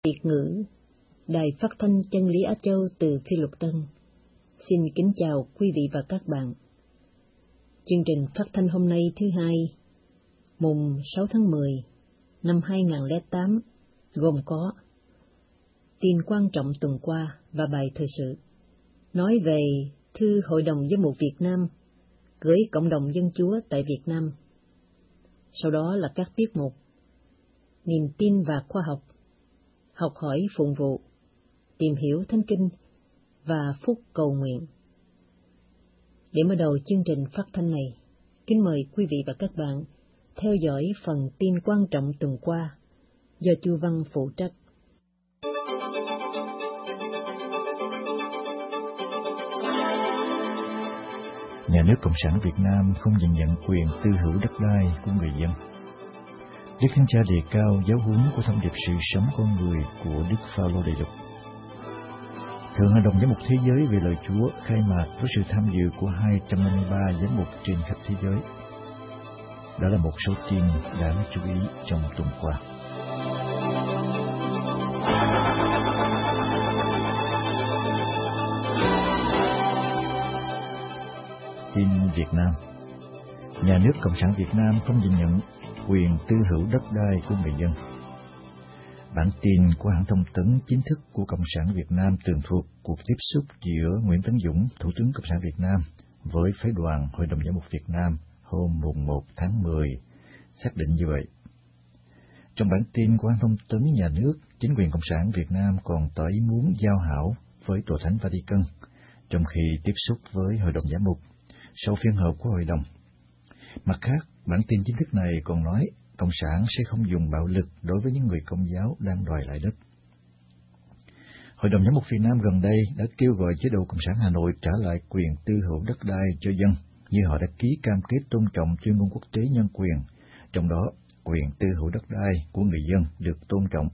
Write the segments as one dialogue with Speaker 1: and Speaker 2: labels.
Speaker 1: Việt ngữ, Đài Phát thanh Chân lý Á Châu từ Phi Lục Tân. Xin kính chào quý vị và các bạn. Chương trình phát thanh hôm nay thứ Hai, mùng 6 tháng 10 năm 2008, gồm có tin quan trọng tuần qua và bài thời sự, nói về thư Hội đồng Giám mục Việt Nam gửi cộng đồng dân Chúa tại Việt Nam. Sau đó là các tiết mục niềm tin và khoa học, học hỏi phụng vụ, tìm hiểu Thánh Kinh và phúc cầu nguyện. Để mở đầu chương trình phát thanh này, kính mời quý vị và các bạn theo dõi phần tin quan trọng tuần qua do Chu Văn phụ trách.
Speaker 2: Nhà nước Cộng sản Việt Nam không nhìn nhận quyền tư hữu đất đai của người dân. Đức Thánh Cha đề cao giáo huấn của thông điệp sự sống con người của Đức Phao-lô Đại Lục. Thượng Hội đồng Giám mục Thế giới về lời Chúa khai mạc với sự tham dự của 253 giám mục trên khắp thế giới. Đó là một số tin đáng chú ý trong tuần qua. Tin Việt Nam. Nhà nước Cộng sản Việt Nam không nhìn nhận quyền tư hữu đất đai của người dân. Bản tin của hãng thông tấn chính thức của Cộng sản Việt Nam tường thuật cuộc tiếp xúc giữa Nguyễn Tấn Dũng, Thủ tướng Cộng sản Việt Nam, với phái đoàn Hội đồng Giám mục Việt Nam hôm mùng 1 tháng 10, xác định như vậy. Trong bản tin của hãng thông tấn nhà nước, chính quyền Cộng sản Việt Nam còn tỏ ý muốn giao hảo với Tòa Thánh Vatican, trong khi tiếp xúc với Hội đồng Giám mục sau phiên họp của Hội đồng. Mặt khác, bản tin chính thức này còn nói Cộng sản sẽ không dùng bạo lực đối với những người Công giáo đang đòi lại đất. Hội đồng Giám mục Việt Nam gần đây đã kêu gọi chế độ Cộng sản Hà Nội trả lại quyền tư hữu đất đai cho dân, như họ đã ký cam kết tôn trọng tuyên ngôn quốc tế nhân quyền, trong đó quyền tư hữu đất đai của người dân được tôn trọng.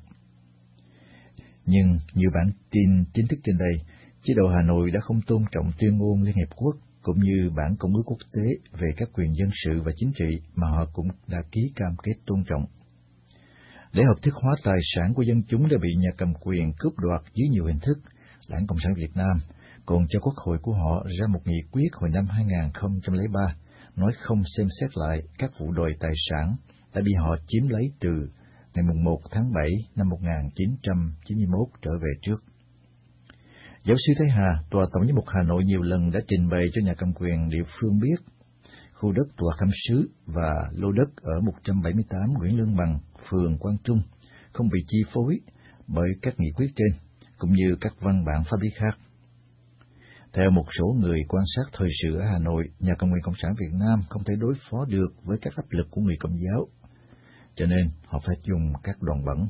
Speaker 2: Nhưng như bản tin chính thức trên đây, chế độ Hà Nội đã không tôn trọng tuyên ngôn Liên Hiệp Quốc cũng như bản công ước quốc tế về các quyền dân sự và chính trị mà họ cũng đã ký cam kết tôn trọng. Để hợp thức hóa tài sản của dân chúng đã bị nhà cầm quyền cướp đoạt dưới nhiều hình thức, Đảng Cộng sản Việt Nam còn cho Quốc hội của họ ra một nghị quyết hồi năm 2003 nói không xem xét lại các vụ đòi tài sản đã bị họ chiếm lấy từ ngày 1 tháng 7 năm 1991 trở về trước. Giáo sư Thái Hà, Tòa Tổng giám mục Hà Nội nhiều lần đã trình bày cho nhà cầm quyền địa phương biết khu đất Tòa Khâm Sứ và lô đất ở 178 Nguyễn Lương Bằng, phường Quang Trung không bị chi phối bởi các nghị quyết trên, cũng như các văn bản pháp lý khác. Theo một số người quan sát thời sự ở Hà Nội, nhà cầm quyền Cộng sản Việt Nam không thể đối phó được với các áp lực của người Công giáo, cho nên họ phải dùng các đòn bẩy.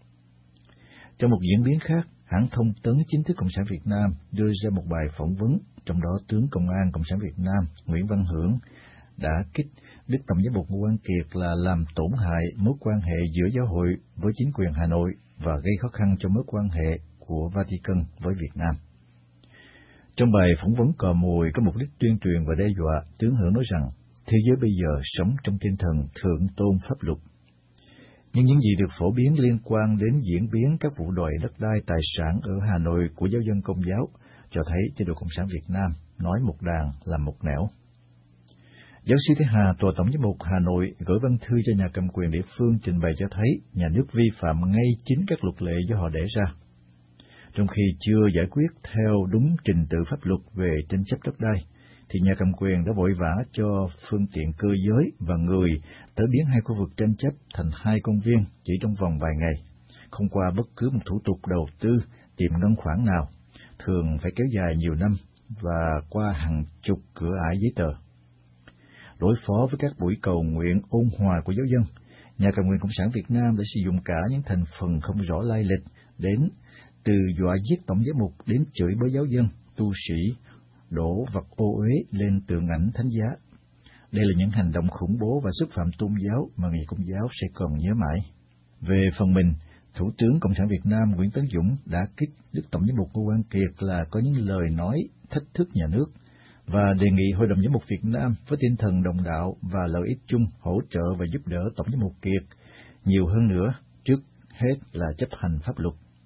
Speaker 2: Trong một diễn biến khác, hãng thông tấn chính thức Cộng sản Việt Nam đưa ra một bài phỏng vấn, trong đó tướng Công an Cộng sản Việt Nam Nguyễn Văn Hưởng đã kích Đức Tổng giám mục Ngô Quang Kiệt là làm tổn hại mối quan hệ giữa giáo hội với chính quyền Hà Nội và gây khó khăn cho mối quan hệ của Vatican với Việt Nam. Trong bài phỏng vấn cò mồi có mục đích tuyên truyền và đe dọa, tướng Hưởng nói rằng thế giới bây giờ sống trong tinh thần thượng tôn pháp luật. Nhưng những gì được phổ biến liên quan đến diễn biến các vụ đòi đất đai tài sản ở Hà Nội của giáo dân Công giáo cho thấy chế độ Cộng sản Việt Nam nói một đàn làm một nẻo. Giáo sư Thế Hà, Tòa Tổng giám mục Hà Nội gửi văn thư cho nhà cầm quyền địa phương trình bày cho thấy nhà nước vi phạm ngay chính các luật lệ do họ để ra, trong khi chưa giải quyết theo đúng trình tự pháp luật về tranh chấp đất đai, thì nhà cầm quyền đã vội vã cho phương tiện cơ giới và người tới biến hai khu vực tranh chấp thành hai công viên chỉ trong vòng vài ngày, không qua bất cứ một thủ tục đầu tư, tìm ngân khoản nào, thường phải kéo dài nhiều năm và qua hàng chục cửa ải giấy tờ. Đối phó với các buổi cầu nguyện ôn hòa của giáo dân, nhà cầm quyền Cộng sản Việt Nam đã sử dụng cả những thành phần không rõ lai lịch, đến từ dọa giết tổng giám mục đến chửi bới giáo dân, tu sĩ, đổ vật ô uế lên tượng ảnh thánh giá. Đây là những hành động khủng bố và xúc phạm tôn giáo mà người Công giáo sẽ còn nhớ mãi. Về phần mình, Thủ tướng Cộng sản Việt Nam Nguyễn Tấn Dũng đã kích Đức Tổng giám mục Ngô Quang Kiệt là có những lời nói thách thức nhà nước và đề nghị Hội đồng Giám mục Việt Nam với tinh thần đồng đạo và lợi ích chung hỗ trợ và giúp đỡ Tổng giám mục Kiệt nhiều hơn nữa, trước hết là chấp hành pháp luật,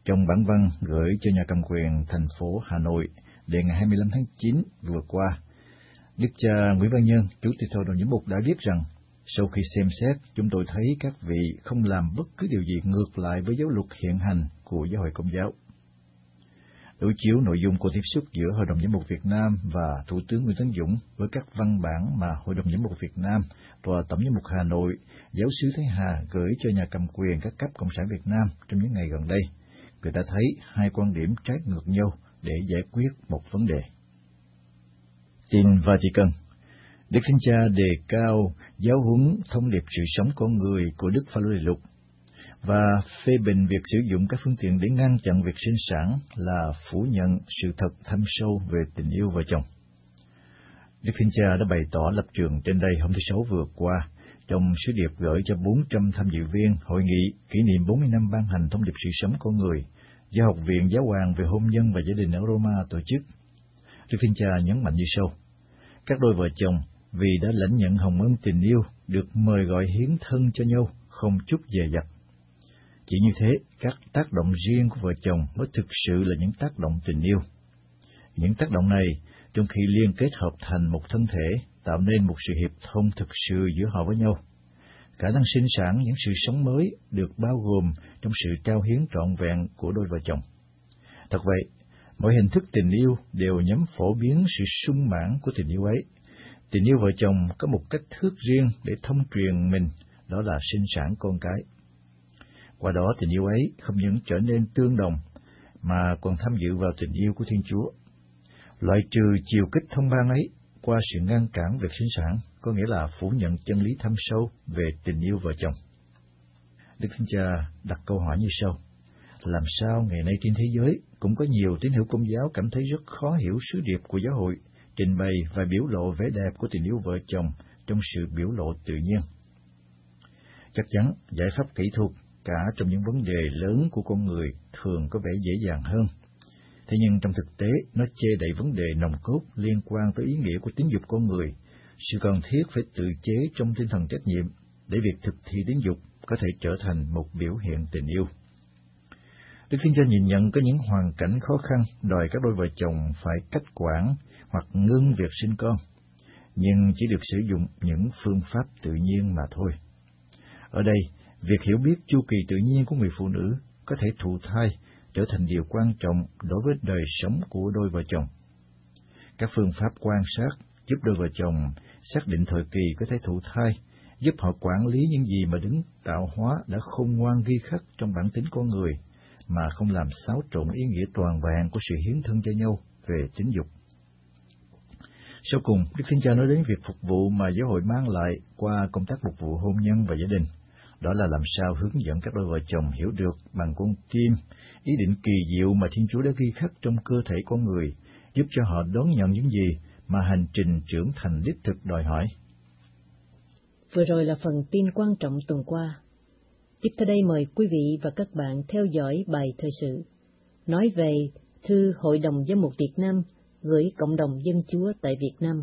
Speaker 2: Trong bản văn gửi cho nhà cầm quyền thành phố Hà Nội đề ngày 25 tháng 9 vừa qua, Đức cha Nguyễn Văn Nhân, Chủ tịch Hội đồng Giám mục đã viết rằng, sau khi xem xét, chúng tôi thấy các vị không làm bất cứ điều gì ngược lại với giáo luật hiện hành của Giáo hội Công giáo. Đối chiếu nội dung của tiếp xúc giữa Hội đồng Giám mục Việt Nam và Thủ tướng Nguyễn Tấn Dũng với các văn bản mà Hội đồng Giám mục Việt Nam, Tòa Tổng giám mục Hà Nội, Giáo sứ Thái Hà gửi cho nhà cầm quyền các cấp Cộng sản Việt Nam trong những ngày gần đây, người ta thấy hai quan điểm trái ngược nhau để giải quyết một vấn đề. Tin Vatican. Đức Thánh Cha đề cao giáo huấn thông điệp sự sống con người của Đức Phaolô Đại Lục và phê bình việc sử dụng các phương tiện để ngăn chặn việc sinh sản là phủ nhận sự thật thâm sâu về tình yêu vợ chồng. Đức Thánh Cha đã bày tỏ lập trường trên đây hôm thứ Sáu vừa qua trong sứ điệp gửi cho 400 tham dự viên hội nghị kỷ niệm 40 năm ban hành thông điệp sự sống con người do Học viện Giáo hoàng về hôn nhân và gia đình ở Roma tổ chức. Đức Thánh Cha nhấn mạnh như sau: các đôi vợ chồng vì đã lãnh nhận hồng ân tình yêu được mời gọi hiến thân cho nhau không chút dè dặt. Chỉ như thế, các tác động riêng của vợ chồng mới thực sự là những tác động tình yêu. Những tác động này, trong khi liên kết hợp thành một thân thể, tạo nên một sự hiệp thông thực sự giữa họ với nhau. Khả năng sinh sản những sự sống mới được bao gồm trong sự trao hiến trọn vẹn của đôi vợ chồng. Thật vậy, mọi hình thức tình yêu đều nhằm phổ biến sự sung mãn của tình yêu ấy. Tình yêu vợ chồng có một cách thức riêng để thông truyền mình, đó là sinh sản con cái. Qua đó tình yêu ấy không những trở nên tương đồng, mà còn tham dự vào tình yêu của Thiên Chúa. Loại trừ chiều kích thông ban ấy qua sự ngăn cản việc sinh sản, có nghĩa là phủ nhận chân lý thâm sâu về tình yêu vợ chồng. Đức Thánh Cha đặt câu hỏi như sau: làm sao ngày nay trên thế giới cũng có nhiều tín hữu Công giáo cảm thấy rất khó hiểu sứ điệp của giáo hội, trình bày và biểu lộ vẻ đẹp của tình yêu vợ chồng trong sự biểu lộ tự nhiên? Chắc chắn giải pháp kỹ thuật cả trong những vấn đề lớn của con người thường có vẻ dễ dàng hơn. Thế nhưng trong thực tế, nó che đậy vấn đề nòng cốt liên quan tới ý nghĩa của tính dục con người, sự cần thiết phải tự chế trong tinh thần trách nhiệm để việc thực thi tính dục có thể trở thành một biểu hiện tình yêu. Đức Thánh Cha nhìn nhận có những hoàn cảnh khó khăn đòi các đôi vợ chồng phải cắt quản hoặc ngưng việc sinh con, nhưng chỉ được sử dụng những phương pháp tự nhiên mà thôi. Ở đây, việc hiểu biết chu kỳ tự nhiên của người phụ nữ có thể thụ thai trở thành điều quan trọng đối với đời sống của đôi vợ chồng. Các phương pháp quan sát giúp đôi vợ chồng xác định thời kỳ có thể thụ thai, giúp họ quản lý những gì mà Đấng tạo hóa đã khôn ngoan ghi khắc trong bản tính con người, mà không làm xáo trộn ý nghĩa toàn vẹn của sự hiến thân cho nhau về tính dục. Sau cùng, Đức Thánh Cha nói đến việc phục vụ mà giáo hội mang lại qua công tác phục vụ hôn nhân và gia đình. Đó là làm sao hướng dẫn các đôi vợ chồng hiểu được bằng con tim ý định kỳ diệu mà Thiên Chúa đã ghi khắc trong cơ thể con người, giúp cho họ đón nhận những gì mà hành trình trưởng thành đích thực đòi hỏi.
Speaker 1: Vừa rồi là phần tin quan trọng tuần qua. Tiếp theo đây mời quý vị và các bạn theo dõi bài thời sự nói về thư Hội đồng Giám mục Việt Nam gửi cộng đồng dân Chúa tại Việt Nam.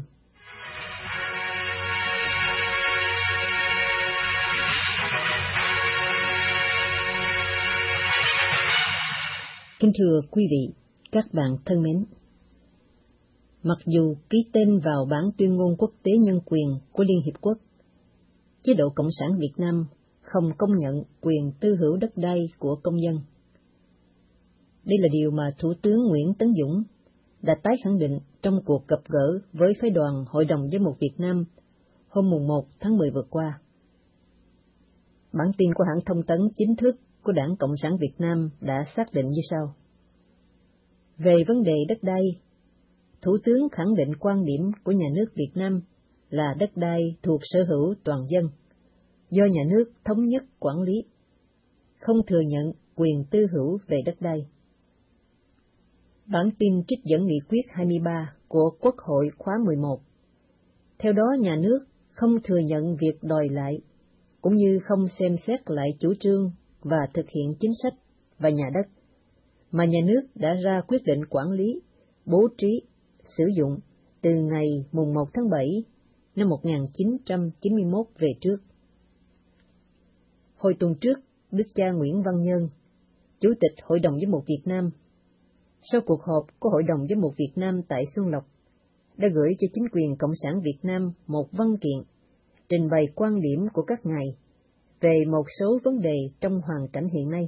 Speaker 1: Kính thưa quý vị, các bạn thân mến, mặc dù ký tên vào bản tuyên ngôn quốc tế nhân quyền của Liên Hiệp Quốc, chế độ Cộng sản Việt Nam không công nhận quyền tư hữu đất đai của công dân. Đây là điều mà Thủ tướng Nguyễn Tấn Dũng đã tái khẳng định trong cuộc gặp gỡ với phái đoàn Hội đồng Giám mục Việt Nam hôm 1 tháng 10 vừa qua. Bản tin của hãng thông tấn chính thức của Đảng Cộng sản Việt Nam đã xác định như sau. Về vấn đề đất đai, Thủ tướng khẳng định quan điểm của nhà nước Việt Nam là đất đai thuộc sở hữu toàn dân, do nhà nước thống nhất quản lý, không thừa nhận quyền tư hữu về đất đai. Bản tin trích dẫn nghị quyết 23 của Quốc hội khóa 11. Theo đó, nhà nước không thừa nhận việc đòi lại, cũng như không xem xét lại chủ trương và thực hiện chính sách và nhà đất, mà nhà nước đã ra quyết định quản lý, bố trí, sử dụng từ ngày 1 tháng 7 năm 1991 về trước. Hồi tuần trước, Đức cha Nguyễn Văn Nhân, Chủ tịch Hội đồng Giám mục Việt Nam, sau cuộc họp của Hội đồng Giám mục Việt Nam tại Xuân Lộc, đã gửi cho chính quyền Cộng sản Việt Nam một văn kiện trình bày quan điểm của các ngài về một số vấn đề trong hoàn cảnh hiện nay.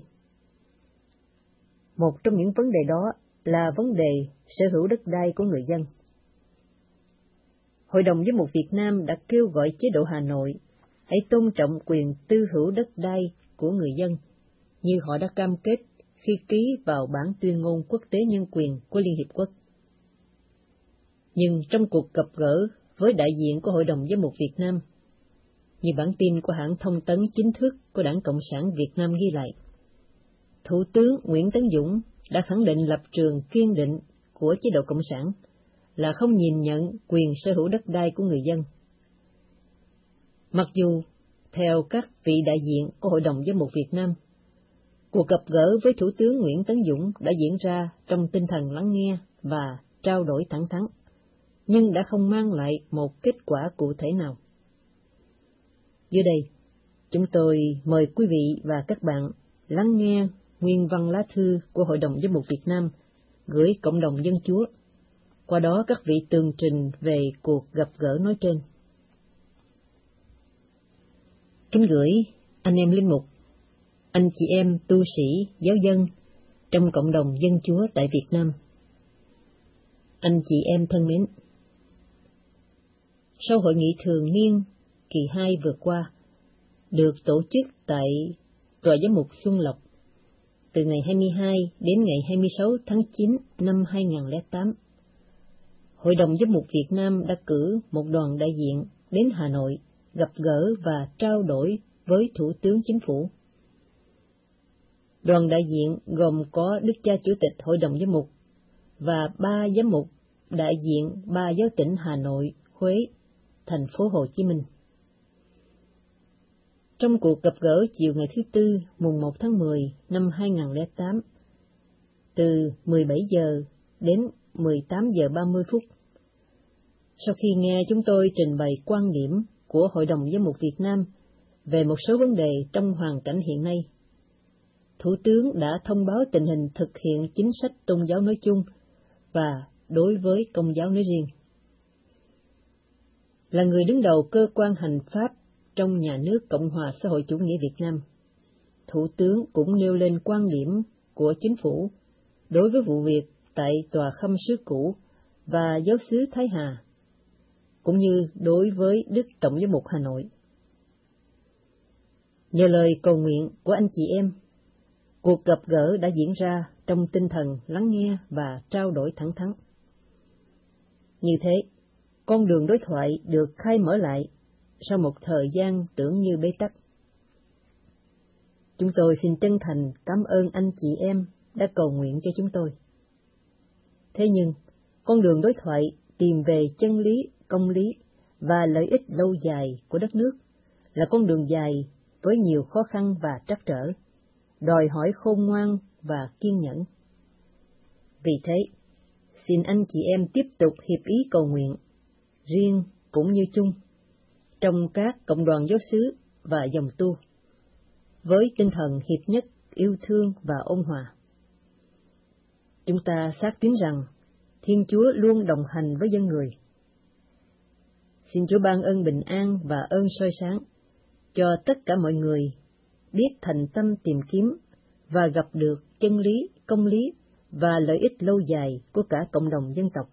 Speaker 1: Một trong những vấn đề đó là vấn đề sở hữu đất đai của người dân. Hội đồng Giám mục Việt Nam đã kêu gọi chế độ Hà Nội hãy tôn trọng quyền tư hữu đất đai của người dân, như họ đã cam kết khi ký vào bản tuyên ngôn quốc tế nhân quyền của Liên Hiệp Quốc. Nhưng trong cuộc gặp gỡ với đại diện của Hội đồng Giám mục Việt Nam, như bản tin của hãng thông tấn chính thức của Đảng Cộng sản Việt Nam ghi lại, Thủ tướng Nguyễn Tấn Dũng đã khẳng định lập trường kiên định của chế độ Cộng sản là không nhìn nhận quyền sở hữu đất đai của người dân. Mặc dù, theo các vị đại diện của Hội đồng Giám mục Việt Nam, cuộc gặp gỡ với Thủ tướng Nguyễn Tấn Dũng đã diễn ra trong tinh thần lắng nghe và trao đổi thẳng thắn, nhưng đã không mang lại một kết quả cụ thể nào. Dưới đây, chúng tôi mời quý vị và các bạn lắng nghe nguyên văn lá thư của Hội đồng Giám mục Việt Nam gửi cộng đồng dân Chúa. Qua đó các vị tường trình về cuộc gặp gỡ nói trên. Kính gửi anh em linh mục, anh chị em tu sĩ, giáo dân trong cộng đồng dân Chúa tại Việt Nam. Anh chị em thân mến, sau hội nghị thường niên kỳ 2 vừa qua, được tổ chức tại Tòa Giám mục Xuân Lộc từ ngày 22 đến ngày 26 tháng 9 năm 2008, Hội đồng Giám mục Việt Nam đã cử một đoàn đại diện đến Hà Nội gặp gỡ và trao đổi với Thủ tướng Chính phủ. Đoàn đại diện gồm có Đức cha Chủ tịch Hội đồng Giám mục và 3 giám mục đại diện 3 giáo tỉnh Hà Nội, Huế, thành phố Hồ Chí Minh. Trong cuộc gặp gỡ chiều ngày thứ Tư, mùng 1 tháng 10 năm 2008, từ 17 giờ đến 18 giờ 30 phút, sau khi nghe chúng tôi trình bày quan điểm của Hội đồng Giám mục Việt Nam về một số vấn đề trong hoàn cảnh hiện nay, Thủ tướng đã thông báo tình hình thực hiện chính sách tôn giáo nói chung và đối với Công giáo nói riêng. Là người đứng đầu cơ quan hành pháp trong nhà nước Cộng hòa xã hội chủ nghĩa Việt Nam, Thủ tướng cũng nêu lên quan điểm của chính phủ đối với vụ việc tại Tòa Khâm sứ cũ và Giáo xứ Thái Hà, cũng như đối với Đức Tổng giám mục Hà Nội. Nhờ lời cầu nguyện của anh chị em, cuộc gặp gỡ đã diễn ra trong tinh thần lắng nghe và trao đổi thẳng thắn. Như thế, con đường đối thoại được khai mở lại sau một thời gian tưởng như bế tắc. Chúng tôi xin chân thành cảm ơn anh chị em đã cầu nguyện cho chúng tôi. Thế nhưng, con đường đối thoại tìm về chân lý, công lý và lợi ích lâu dài của đất nước là con đường dài với nhiều khó khăn và trắc trở, đòi hỏi khôn ngoan và kiên nhẫn. Vì thế, xin anh chị em tiếp tục hiệp ý cầu nguyện, riêng cũng như chung, trong các cộng đoàn giáo xứ và dòng tu, với tinh thần hiệp nhất, yêu thương và ôn hòa. Chúng ta xác tín rằng Thiên Chúa luôn đồng hành với dân người. Xin Chúa ban ơn bình an và ơn soi sáng cho tất cả mọi người biết thành tâm tìm kiếm và gặp được chân lý, công lý và lợi ích lâu dài của cả cộng đồng dân tộc.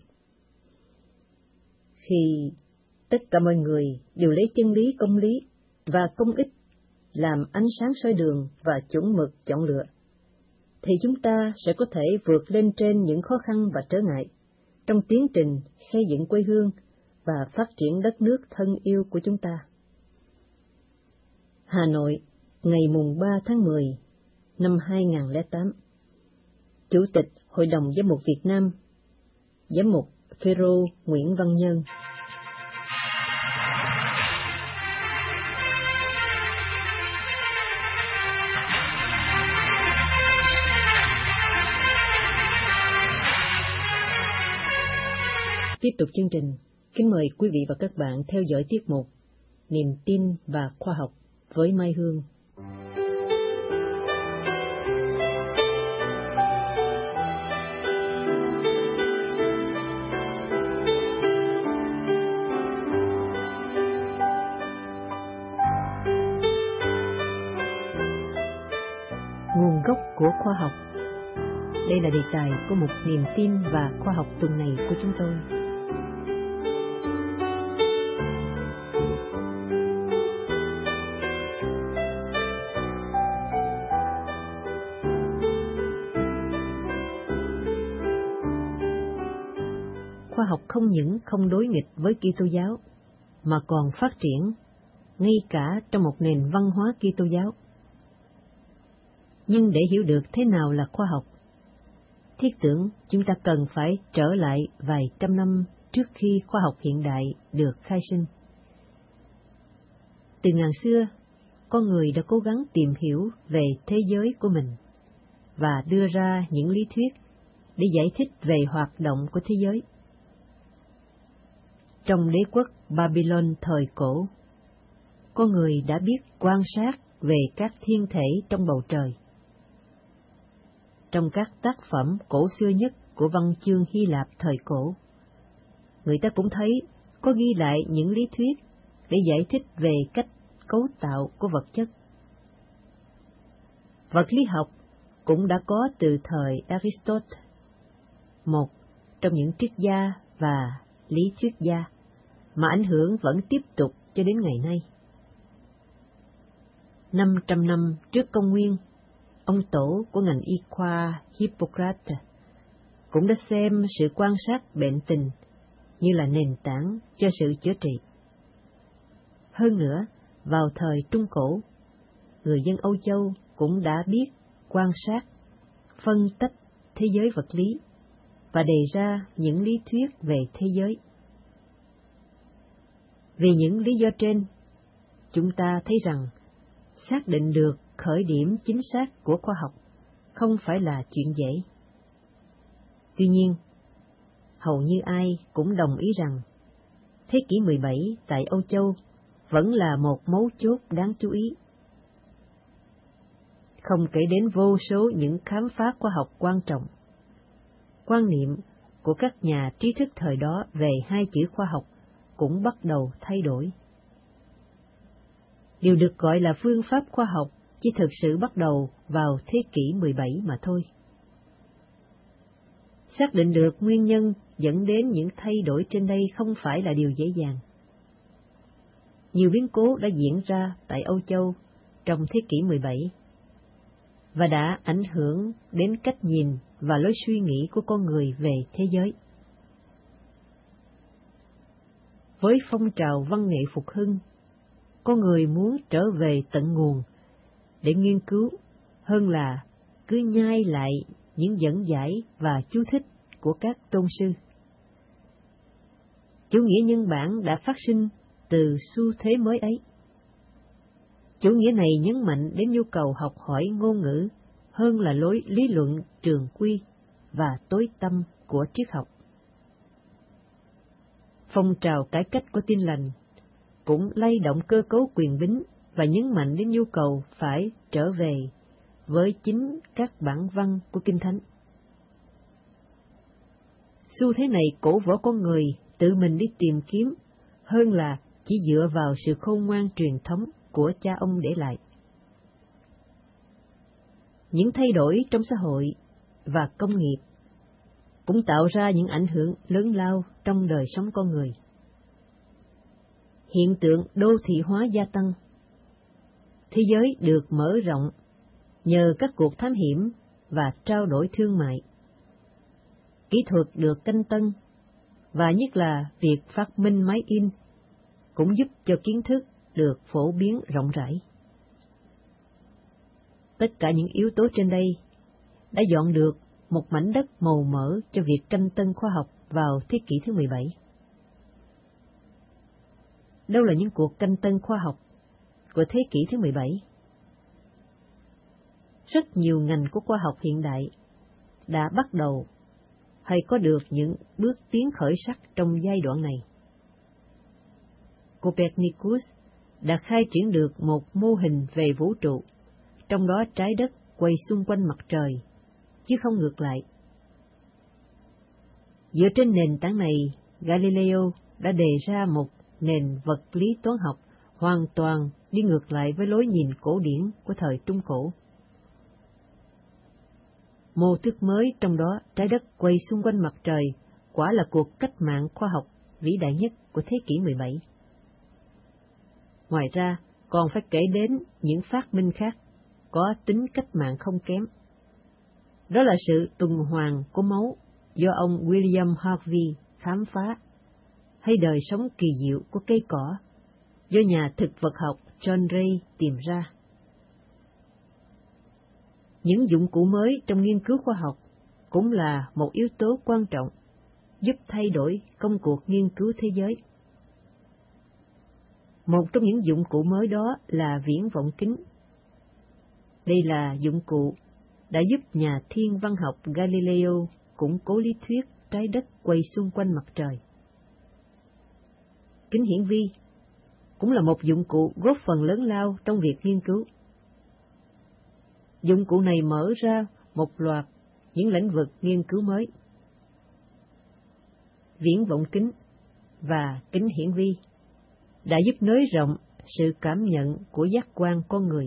Speaker 1: Khi tất cả mọi người đều lấy chân lý, công lý và công ích làm ánh sáng soi đường và chuẩn mực chọn lựa, thì chúng ta sẽ có thể vượt lên trên những khó khăn và trở ngại trong tiến trình xây dựng quê hương và phát triển đất nước thân yêu của chúng ta. Hà Nội, ngày mùng 3 tháng 10 năm 2008. Chủ tịch Hội đồng Giám mục Việt Nam, Giám mục Phêrô Nguyễn Văn Nhân. Tiếp tục chương trình, kính mời quý vị và các bạn theo dõi tiết mục Niềm tin và khoa học với Mai Hương. Nguồn gốc của khoa học. Đây là đề tài của một niềm tin và khoa học tuần này của chúng tôi. Khoa học không những không đối nghịch với Kitô giáo, mà còn phát triển ngay cả trong một nền văn hóa Kitô giáo. Nhưng để hiểu được thế nào là khoa học, thiết tưởng chúng ta cần phải trở lại vài trăm năm trước khi khoa học hiện đại được khai sinh. Từ ngàn xưa, con người đã cố gắng tìm hiểu về thế giới của mình và đưa ra những lý thuyết để giải thích về hoạt động của thế giới. Trong đế quốc Babylon thời cổ, con người đã biết quan sát về các thiên thể trong bầu trời. Trong các tác phẩm cổ xưa nhất của văn chương Hy Lạp thời cổ, người ta cũng thấy có ghi lại những lý thuyết để giải thích về cách cấu tạo của vật chất. Vật lý học cũng đã có từ thời Aristotle, một trong những triết gia và lý thuyết gia mà ảnh hưởng vẫn tiếp tục cho đến ngày nay. 500 năm trước công nguyên, ông tổ của ngành y khoa Hippocrates cũng đã xem sự quan sát bệnh tình như là nền tảng cho sự chữa trị. Hơn nữa, vào thời Trung Cổ, người dân Âu Châu cũng đã biết quan sát, phân tách thế giới vật lý và đề ra những lý thuyết về thế giới. Vì những lý do trên, chúng ta thấy rằng xác định được khởi điểm chính xác của khoa học không phải là chuyện dễ. Tuy nhiên, hầu như ai cũng đồng ý rằng thế kỷ 17 tại Âu Châu vẫn là một mấu chốt đáng chú ý. Không kể đến vô số những khám phá khoa học quan trọng, quan niệm của các nhà trí thức thời đó về hai chữ khoa học cũng bắt đầu thay đổi. Điều được gọi là phương pháp khoa học chỉ thực sự bắt đầu vào thế kỷ 17 mà thôi. Xác định được nguyên nhân dẫn đến những thay đổi trên đây không phải là điều dễ dàng. Nhiều biến cố đã diễn ra tại Âu Châu trong thế kỷ 17 và đã ảnh hưởng đến cách nhìn và lối suy nghĩ của con người về thế giới. Với phong trào văn nghệ phục hưng, con người muốn trở về tận nguồn để nghiên cứu hơn là cứ nhai lại những dẫn giải và chú thích của các tôn sư. Chủ nghĩa nhân bản đã phát sinh từ xu thế mới ấy. Chủ nghĩa này nhấn mạnh đến nhu cầu học hỏi ngôn ngữ hơn là lối lý luận trường quy và tối tâm của triết học. Phong trào cải cách của Tin lành cũng lay động cơ cấu quyền bính và nhấn mạnh đến nhu cầu phải trở về với chính các bản văn của Kinh Thánh. Xu thế này cổ vũ con người tự mình đi tìm kiếm hơn là chỉ dựa vào sự khôn ngoan truyền thống của cha ông để lại. Những thay đổi trong xã hội và công nghiệp cũng tạo ra những ảnh hưởng lớn lao trong đời sống con người. Hiện tượng đô thị hóa gia tăng. Thế giới được mở rộng nhờ các cuộc thám hiểm và trao đổi thương mại. Kỹ thuật được canh tân, và nhất là việc phát minh máy in cũng giúp cho kiến thức được phổ biến rộng rãi. Tất cả những yếu tố trên đây đã dọn được một mảnh đất màu mỡ cho việc canh tân khoa học vào thế kỷ thứ 17. Đâu là những cuộc canh tân khoa học của thế kỷ thứ 17? Rất nhiều ngành của khoa học hiện đại đã bắt đầu hay có được những bước tiến khởi sắc trong giai đoạn này. Copernicus đã khai triển được một mô hình về vũ trụ, trong đó trái đất quay xung quanh mặt trời, chứ không ngược lại. Dựa trên nền tảng này, Galileo đã đề ra một nền vật lý toán học hoàn toàn đi ngược lại với lối nhìn cổ điển của thời Trung Cổ. Mô thức mới trong đó, trái đất quay xung quanh mặt trời, quả là cuộc cách mạng khoa học vĩ đại nhất của thế kỷ 17. Ngoài ra, còn phải kể đến những phát minh khác có tính cách mạng không kém. Đó là sự tuần hoàn của máu do ông William Harvey khám phá, hay đời sống kỳ diệu của cây cỏ do nhà thực vật học John Ray tìm ra. Những dụng cụ mới trong nghiên cứu khoa học cũng là một yếu tố quan trọng giúp thay đổi công cuộc nghiên cứu thế giới. Một trong những dụng cụ mới đó là viễn vọng kính. Đây là dụng cụ đã giúp nhà thiên văn học Galileo củng cố lý thuyết trái đất quay xung quanh mặt trời. Kính hiển vi cũng là một dụng cụ góp phần lớn lao trong việc nghiên cứu. Dụng cụ này mở ra một loạt những lĩnh vực nghiên cứu mới. Viễn vọng kính và kính hiển vi đã giúp nới rộng sự cảm nhận của giác quan con người.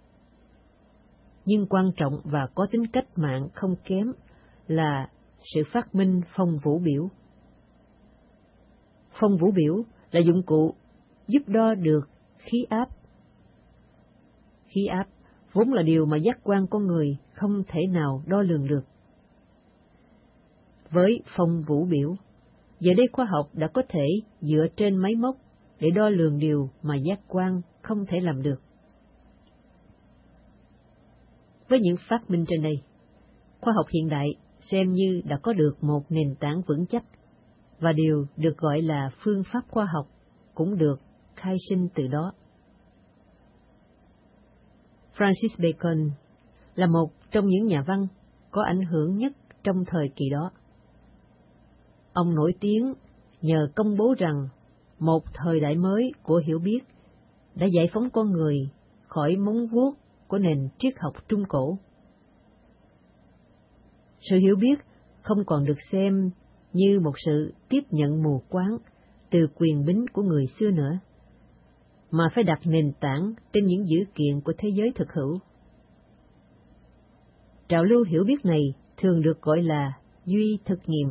Speaker 1: Nhưng quan trọng và có tính cách mạng không kém là sự phát minh phong vũ biểu. Phong vũ biểu là dụng cụ giúp đo được khí áp. Khí áp vốn là điều mà giác quan con người không thể nào đo lường được. Với phong vũ biểu, giờ đây khoa học đã có thể dựa trên máy móc để đo lường điều mà giác quan không thể làm được. Với những phát minh trên đây, khoa học hiện đại xem như đã có được một nền tảng vững chắc, và điều được gọi là phương pháp khoa học cũng được khai sinh từ đó. Francis Bacon là một trong những nhà văn có ảnh hưởng nhất trong thời kỳ đó. Ông nổi tiếng nhờ công bố rằng một thời đại mới của hiểu biết đã giải phóng con người khỏi móng vuốt của nền triết học Trung Cổ. Sự hiểu biết không còn được xem như một sự tiếp nhận mù quáng từ quyền bính của người xưa nữa, mà phải đặt nền tảng trên những dữ kiện của thế giới thực hữu. Trào lưu hiểu biết này thường được gọi là duy thực nghiệm.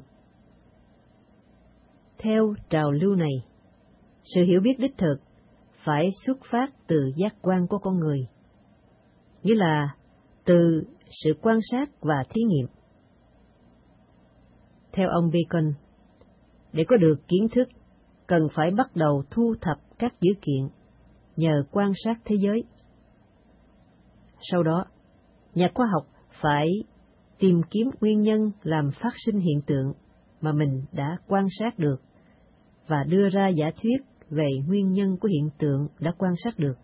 Speaker 1: Theo trào lưu này, sự hiểu biết đích thực phải xuất phát từ giác quan của con người, nghĩa là từ sự quan sát và thí nghiệm. Theo ông Bacon, để có được kiến thức, cần phải bắt đầu thu thập các dữ kiện nhờ quan sát thế giới. Sau đó, nhà khoa học phải tìm kiếm nguyên nhân làm phát sinh hiện tượng mà mình đã quan sát được và đưa ra giả thuyết về nguyên nhân của hiện tượng đã quan sát được.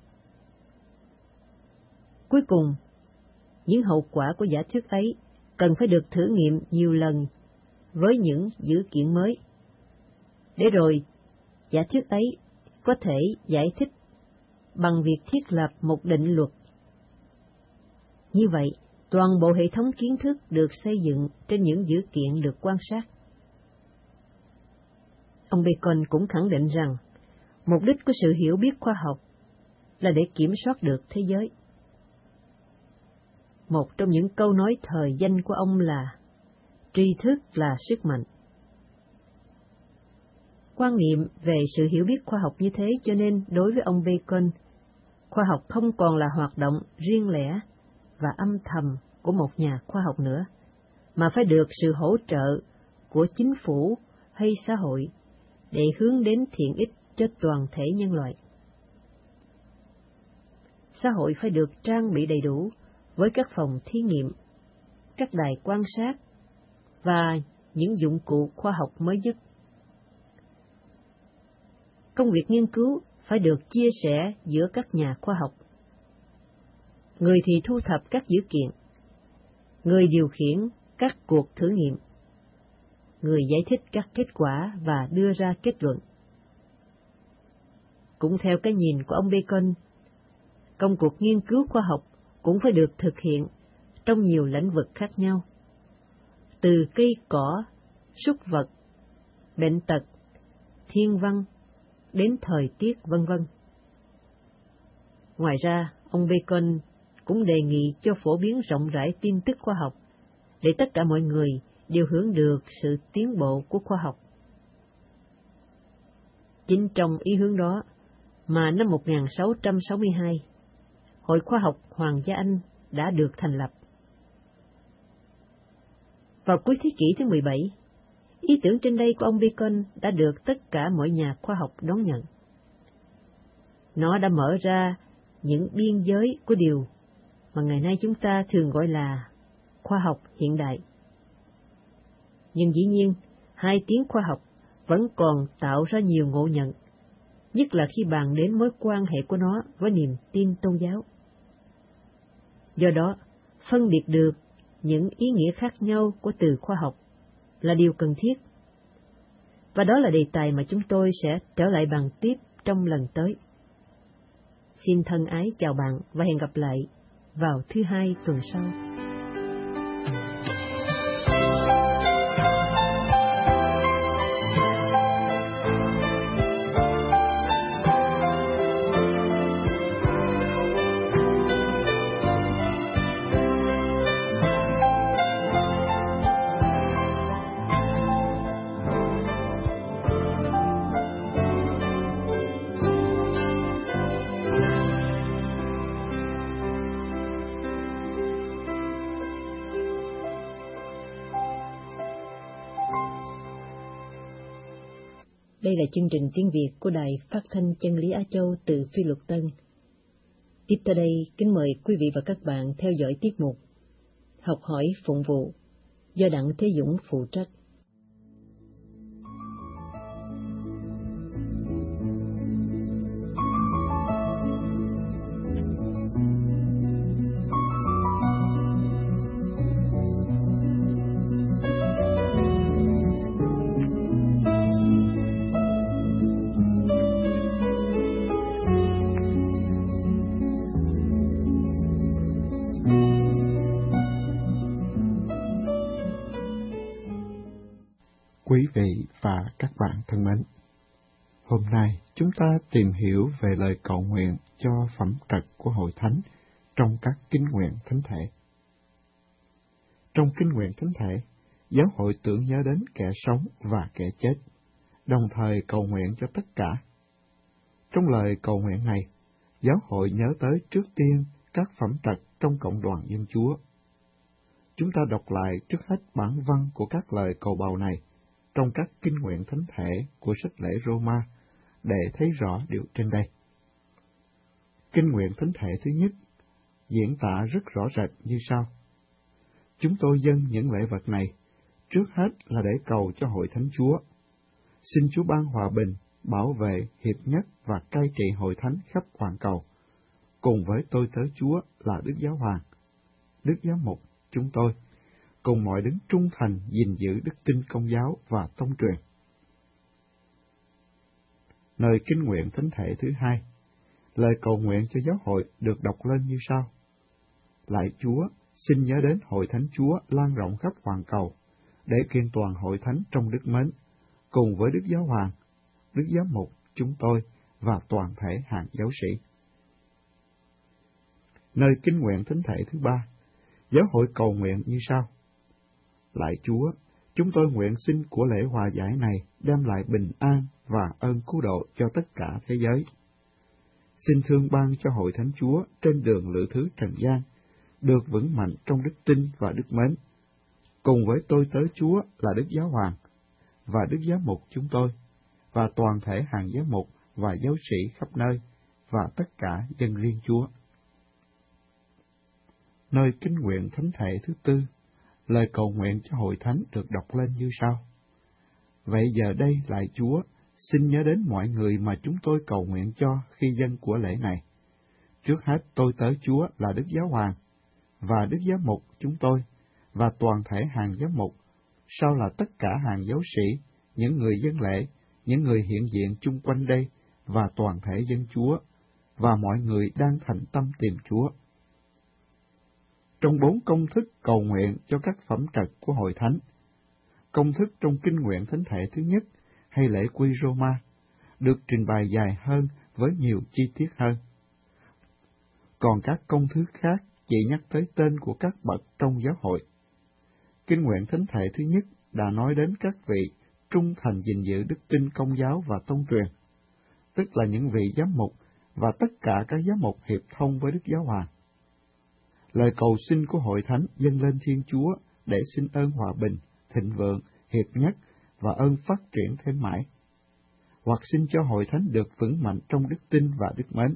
Speaker 1: Cuối cùng, những hậu quả của giả thuyết ấy cần phải được thử nghiệm nhiều lần với những dữ kiện mới, để rồi giả thuyết ấy có thể giải thích bằng việc thiết lập một định luật. Như vậy, toàn bộ hệ thống kiến thức được xây dựng trên những dữ kiện được quan sát. Ông Bacon cũng khẳng định rằng, mục đích của sự hiểu biết khoa học là để kiểm soát được thế giới. Một trong những câu nói thời danh của ông là, tri thức là sức mạnh. Quan niệm về sự hiểu biết khoa học như thế cho nên đối với ông Bacon, khoa học không còn là hoạt động riêng lẻ và âm thầm của một nhà khoa học nữa, mà phải được sự hỗ trợ của chính phủ hay xã hội để hướng đến thiện ích cho toàn thể nhân loại. Xã hội phải được trang bị đầy đủ với các phòng thí nghiệm, các đài quan sát và những dụng cụ khoa học mới nhất. Công việc nghiên cứu phải được chia sẻ giữa các nhà khoa học. Người thì thu thập các dữ kiện, người điều khiển các cuộc thử nghiệm, người giải thích các kết quả và đưa ra kết luận. Cũng theo cái nhìn của ông Bacon, công cuộc nghiên cứu khoa học cũng phải được thực hiện trong nhiều lĩnh vực khác nhau, từ cây cỏ, súc vật, bệnh tật, thiên văn, đến thời tiết vân vân. Ngoài ra, ông Bacon cũng đề nghị cho phổ biến rộng rãi tin tức khoa học để tất cả mọi người đều hưởng được sự tiến bộ của khoa học. Chính trong ý hướng đó mà năm 1662, Hội Khoa học Hoàng gia Anh đã được thành lập. Vào cuối thế kỷ thứ 17, ý tưởng trên đây của ông Bacon đã được tất cả mọi nhà khoa học đón nhận. Nó đã mở ra những biên giới của điều mà ngày nay chúng ta thường gọi là khoa học hiện đại. Nhưng dĩ nhiên, hai tiếng khoa học vẫn còn tạo ra nhiều ngộ nhận, nhất là khi bàn đến mối quan hệ của nó với niềm tin tôn giáo. Do đó, phân biệt được những ý nghĩa khác nhau của từ khoa học là điều cần thiết. Và đó là đề tài mà chúng tôi sẽ trở lại bàn tiếp trong lần tới. Xin thân ái chào bạn và hẹn gặp lại vào thứ Hai tuần sau. Đây là chương trình tiếng Việt của Đài Phát thanh Chân lý Á Châu từ Phi Luật Tân. Tiếp tới đây, kính mời quý vị và các bạn theo dõi tiết mục Học hỏi phụng vụ do Đặng Thế Dũng phụ trách.
Speaker 3: Quý vị và các bạn thân mến, hôm nay chúng ta tìm hiểu về lời cầu nguyện cho phẩm trật của Hội Thánh trong các kinh nguyện thánh thể. Trong kinh nguyện thánh thể, giáo hội tưởng nhớ đến kẻ sống và kẻ chết, đồng thời cầu nguyện cho tất cả. Trong lời cầu nguyện này, giáo hội nhớ tới trước tiên các phẩm trật trong cộng đoàn dân Chúa. Chúng ta đọc lại trước hết bản văn của các lời cầu bầu này trong các kinh nguyện thánh thể của sách lễ Roma để thấy rõ điều trên đây. Kinh nguyện thánh thể thứ nhất diễn tả rất rõ rệt như sau: Chúng tôi dâng những lễ vật này, trước hết là để cầu cho Hội Thánh Chúa. Xin Chúa ban hòa bình, bảo vệ, hiệp nhất và cai trị Hội Thánh khắp toàn cầu, cùng với tôi tớ Chúa là Đức Giáo Hoàng, Đức Giám mục chúng tôi, cùng mọi đấng trung thành gìn giữ đức tin Công giáo và tông truyền. Nơi kinh nguyện thánh thể thứ hai, lời cầu nguyện cho giáo hội được đọc lên như sau: Lạy Chúa, xin nhớ đến Hội Thánh Chúa lan rộng khắp toàn cầu, để kiện toàn Hội Thánh trong đức mến, cùng với Đức Giáo Hoàng, Đức Giám mục chúng tôi và toàn thể hàng giáo sĩ. Nơi kinh nguyện thánh thể thứ ba, giáo hội cầu nguyện như sau: Lạy Chúa, chúng tôi nguyện xin của lễ hòa giải này đem lại bình an và ơn cứu độ cho tất cả thế giới. Xin thương ban cho Hội Thánh Chúa trên đường lữ thứ trần gian, được vững mạnh trong đức tin và đức mến, cùng với tôi tớ Chúa là Đức Giáo Hoàng và Đức Giám mục chúng tôi, và toàn thể hàng giám mục và giáo sĩ khắp nơi, và tất cả dân riêng Chúa. Nơi kinh nguyện thánh thể thứ tư, lời cầu nguyện cho Hội Thánh được đọc lên như sau: Vậy giờ đây, lạy Chúa, xin nhớ đến mọi người mà chúng tôi cầu nguyện cho khi dâng của lễ này. Trước hết tôi tớ Chúa là Đức Giáo Hoàng, và Đức Giám mục chúng tôi, và toàn thể hàng giám mục, sau là tất cả hàng giáo sĩ, những người dân lễ, những người hiện diện chung quanh đây, và toàn thể dân Chúa, và mọi người đang thành tâm tìm Chúa. Trong 4 công thức cầu nguyện cho các phẩm trật của Hội Thánh, công thức trong kinh nguyện thánh thể thứ nhất hay lễ quy Roma được trình bày dài hơn với nhiều chi tiết hơn. Còn các công thức khác chỉ nhắc tới tên của các bậc trong giáo hội. Kinh nguyện thánh thể thứ nhất đã nói đến các vị trung thành gìn giữ đức tin Công giáo và tông truyền, tức là những vị giám mục và tất cả các giám mục hiệp thông với Đức Giáo Hoàng. Lời cầu xin của hội thánh dâng lên Thiên Chúa để xin ơn hòa bình, thịnh vượng, hiệp nhất và ơn phát triển thêm mãi, hoặc xin cho hội thánh được vững mạnh trong đức tin và đức mến.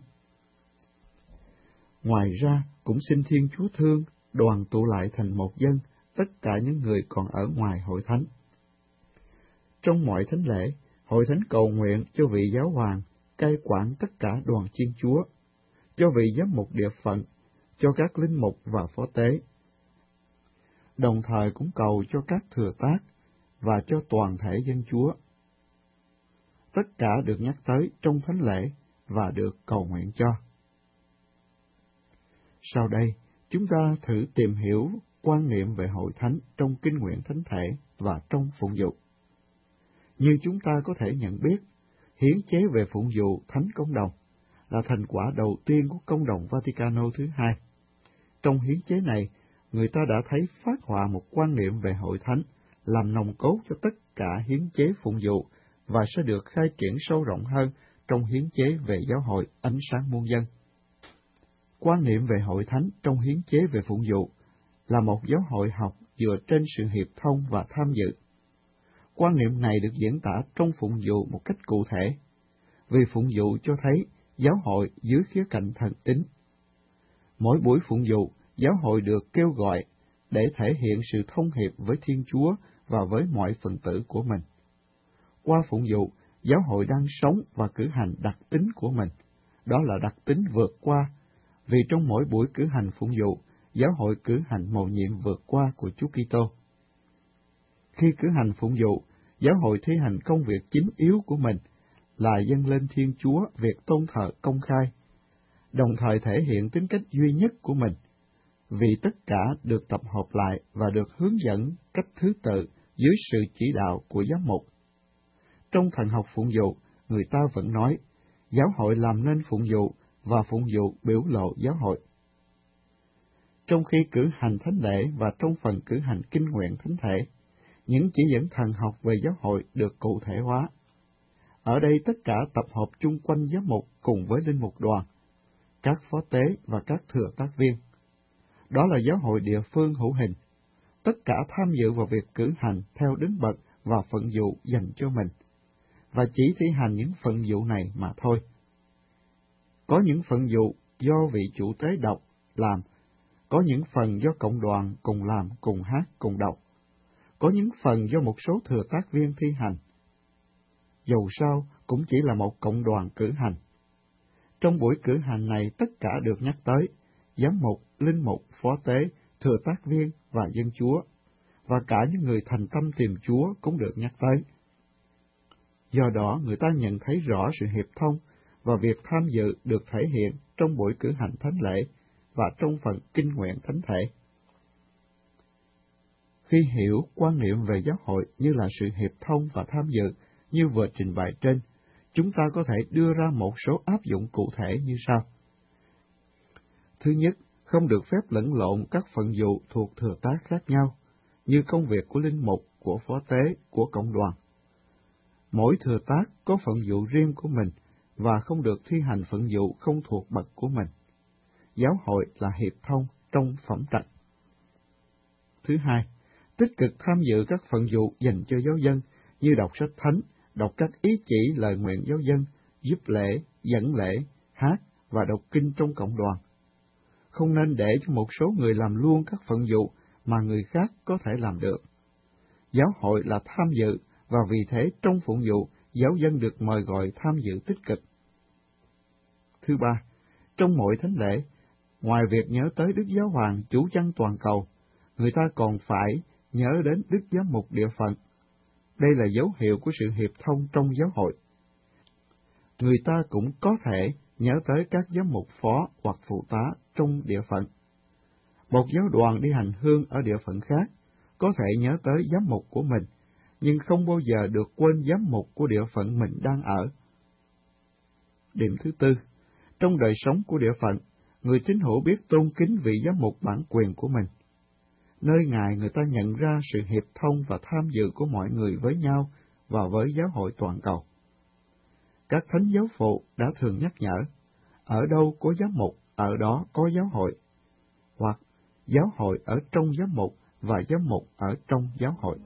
Speaker 3: Ngoài ra, cũng xin Thiên Chúa thương, đoàn tụ lại thành một dân tất cả những người còn ở ngoài hội thánh. Trong mọi thánh lễ, hội thánh cầu nguyện cho vị giáo hoàng cai quản tất cả đoàn chiên Chúa, cho vị giám mục địa phận, cho các linh mục và phó tế. Đồng thời cũng cầu cho các thừa tác và cho toàn thể dân Chúa. Tất cả được nhắc tới trong thánh lễ và được cầu nguyện cho. Sau đây, chúng ta thử tìm hiểu quan niệm về hội thánh trong kinh nguyện thánh thể và trong phụng vụ. Như chúng ta có thể nhận biết, hiến chế về phụng vụ thánh công đồng là thành quả đầu tiên của công đồng Vaticano thứ hai. Trong hiến chế này, người ta đã thấy phát họa một quan niệm về hội thánh làm nòng cốt cho tất cả hiến chế phụng vụ và sẽ được khai triển sâu rộng hơn trong hiến chế về giáo hội ánh sáng muôn dân. Quan niệm về hội thánh trong hiến chế về phụng vụ là một giáo hội học dựa trên sự hiệp thông và tham dự. Quan niệm này được diễn tả trong phụng vụ một cách cụ thể, vì phụng vụ cho thấy giáo hội dưới khía cạnh thần tính. Mỗi buổi phụng vụ, giáo hội được kêu gọi để thể hiện sự thông hiệp với Thiên Chúa và với mọi phần tử của mình. Qua phụng vụ, giáo hội đang sống và cử hành đặc tính của mình, đó là đặc tính vượt qua, vì trong mỗi buổi cử hành phụng vụ, giáo hội cử hành mầu nhiệm vượt qua của Chúa Kitô. Khi cử hành phụng vụ, giáo hội thi hành công việc chính yếu của mình là dâng lên Thiên Chúa việc tôn thờ công khai, đồng thời thể hiện tính cách duy nhất của mình, vì tất cả được tập hợp lại và được hướng dẫn cách thứ tự dưới sự chỉ đạo của giám mục. Trong thần học phụng vụ, người ta vẫn nói, giáo hội làm nên phụng vụ và phụng vụ biểu lộ giáo hội. Trong khi cử hành thánh lễ và trong phần cử hành kinh nguyện thánh thể, những chỉ dẫn thần học về giáo hội được cụ thể hóa. Ở đây tất cả tập hợp chung quanh giám mục cùng với linh mục đoàn, các phó tế và các thừa tác viên. Đó là giáo hội địa phương hữu hình. Tất cả tham dự vào việc cử hành theo đứng bậc và phận vụ dành cho mình, và chỉ thi hành những phận vụ này mà thôi. Có những phận vụ do vị chủ tế đọc làm, có những phần do cộng đoàn cùng làm, cùng hát, cùng đọc, có những phần do một số thừa tác viên thi hành. Dầu sao cũng chỉ là một cộng đoàn cử hành. Trong buổi cử hành này tất cả được nhắc tới, giám mục, linh mục, phó tế, thừa tác viên và dân Chúa, và cả những người thành tâm tìm Chúa cũng được nhắc tới. Do đó người ta nhận thấy rõ sự hiệp thông và việc tham dự được thể hiện trong buổi cử hành thánh lễ và trong phần kinh nguyện thánh thể. Khi hiểu quan niệm về giáo hội như là sự hiệp thông và tham dự như vừa trình bày trên, chúng ta có thể đưa ra một số áp dụng cụ thể như sau. Thứ nhất, không được phép lẫn lộn các phận vụ thuộc thừa tác khác nhau, như công việc của linh mục, của phó tế, của cộng đoàn. Mỗi thừa tác có phận vụ riêng của mình và không được thi hành phận vụ không thuộc bậc của mình. Giáo hội là hiệp thông trong phẩm trạch. Thứ hai, tích cực tham dự các phận vụ dành cho giáo dân như đọc sách thánh, đọc các ý chỉ lời nguyện giáo dân, giúp lễ, dẫn lễ, hát và đọc kinh trong cộng đoàn. Không nên để cho một số người làm luôn các phận vụ mà người khác có thể làm được. Giáo hội là tham dự, và vì thế trong phụng vụ, giáo dân được mời gọi tham dự tích cực. Thứ ba, trong mỗi thánh lễ, ngoài việc nhớ tới Đức Giáo Hoàng chủ chăn toàn cầu, người ta còn phải nhớ đến Đức Giám mục địa phận. Đây là dấu hiệu của sự hiệp thông trong giáo hội. Người ta cũng có thể nhớ tới các giám mục phó hoặc phụ tá trong địa phận. Một giáo đoàn đi hành hương ở địa phận khác có thể nhớ tới giám mục của mình, nhưng không bao giờ được quên giám mục của địa phận mình đang ở. Điểm thứ tư, trong đời sống của địa phận, người tín hữu biết tôn kính vị giám mục bản quyền của mình. nơi Ngài người ta nhận ra sự hiệp thông và tham dự của mọi người với nhau và với giáo hội toàn cầu. Các thánh giáo phụ đã thường nhắc nhở, ở đâu có giám mục, ở đó có giáo hội, hoặc giáo hội ở trong giám mục và giám mục ở trong giáo hội.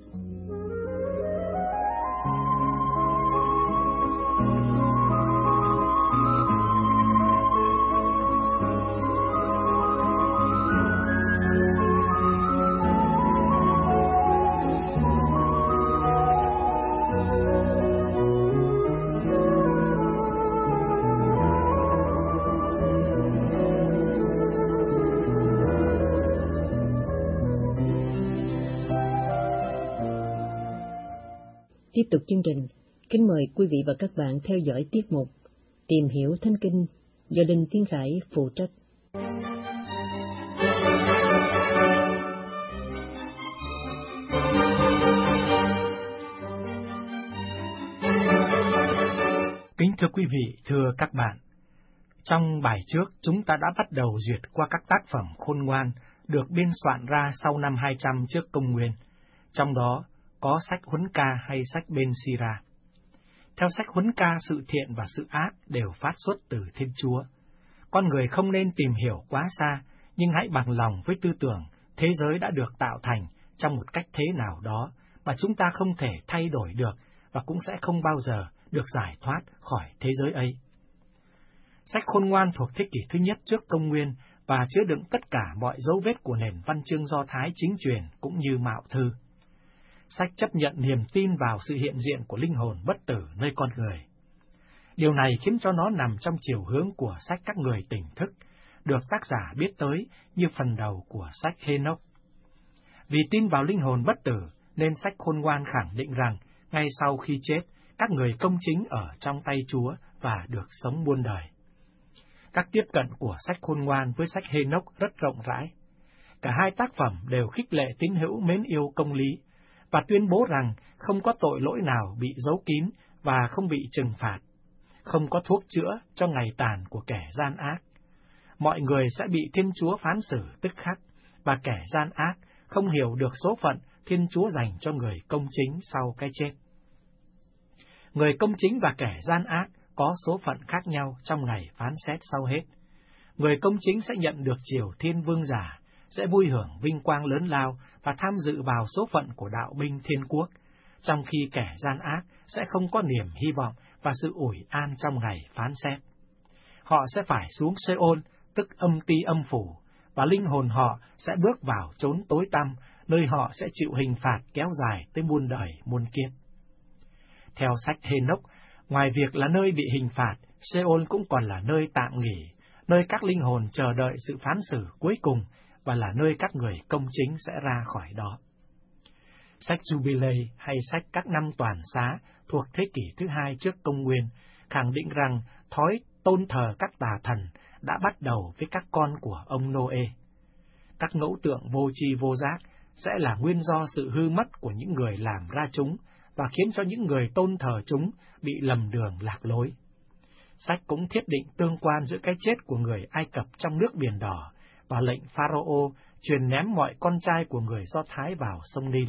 Speaker 1: Tiếp tục chương trình, kính mời quý vị và các bạn theo dõi tiết mục Tìm hiểu Thánh Kinh do Đinh Tiến Khải phụ trách.
Speaker 4: Kính thưa quý vị, thưa các bạn, trong bài trước chúng ta đã bắt đầu duyệt qua các tác phẩm khôn ngoan được biên soạn ra sau năm 200 trước công nguyên, trong đó có sách Huấn Ca hay sách Ben Sira. Theo sách Huấn Ca, sự thiện và sự ác đều phát xuất từ Thiên Chúa. Con người không nên tìm hiểu quá xa, nhưng hãy bằng lòng với tư tưởng thế giới đã được tạo thành trong một cách thế nào đó mà chúng ta không thể thay đổi được và cũng sẽ không bao giờ được giải thoát khỏi thế giới ấy. Sách Khôn Ngoan thuộc thế kỷ thứ nhất trước công nguyên và chứa đựng tất cả mọi dấu vết của nền văn chương Do Thái chính truyền cũng như Mạo Thư. Sách chấp nhận niềm tin vào sự hiện diện của linh hồn bất tử nơi con người. Điều này khiến cho nó nằm trong chiều hướng của sách Các Người Tỉnh Thức, được tác giả biết tới như phần đầu của sách Hê-nốc. Vì tin vào linh hồn bất tử, nên sách Khôn Ngoan khẳng định rằng, ngay sau khi chết, các người công chính ở trong tay Chúa và được sống muôn đời. Các tiếp cận của sách Khôn Ngoan với sách Hê-nốc rất rộng rãi. Cả hai tác phẩm đều khích lệ tín hữu mến yêu công lý, và tuyên bố rằng không có tội lỗi nào bị giấu kín và không bị trừng phạt, không có thuốc chữa cho ngày tàn của kẻ gian ác. Mọi người sẽ bị Thiên Chúa phán xử tức khắc, và kẻ gian ác không hiểu được số phận Thiên Chúa dành cho người công chính sau cái chết. Người công chính và kẻ gian ác có số phận khác nhau trong ngày phán xét sau hết. Người công chính sẽ nhận được triều thiên vương giả, sẽ vui hưởng vinh quang lớn lao và tham dự vào số phận của đạo binh thiên quốc, trong khi kẻ gian ác sẽ không có niềm hy vọng và sự ủi an trong ngày phán xét. Họ sẽ phải xuống Sê-ôn, tức âm ti âm phủ, và linh hồn họ sẽ bước vào chốn tối tăm, nơi họ sẽ chịu hình phạt kéo dài tới muôn đời muôn kiếp. Theo sách Hê-nốc, ngoài việc là nơi bị hình phạt, Sê-ôn cũng còn là nơi tạm nghỉ, nơi các linh hồn chờ đợi sự phán xử cuối cùng, và là nơi các người công chính sẽ ra khỏi đó. Sách Jubilee hay sách Các Năm Toàn Xá thuộc thế kỷ thứ hai trước công nguyên khẳng định rằng thói tôn thờ các tà thần đã bắt đầu với các con của ông Nô-ê. Các ngẫu tượng vô tri vô giác sẽ là nguyên do sự hư mất của những người làm ra chúng và khiến cho những người tôn thờ chúng bị lầm đường lạc lối. Sách cũng thiết định tương quan giữa cái chết của người Ai Cập trong nước Biển Đỏ và lệnh Pharaoh truyền ném mọi con trai của người Do Thái vào sông Nin.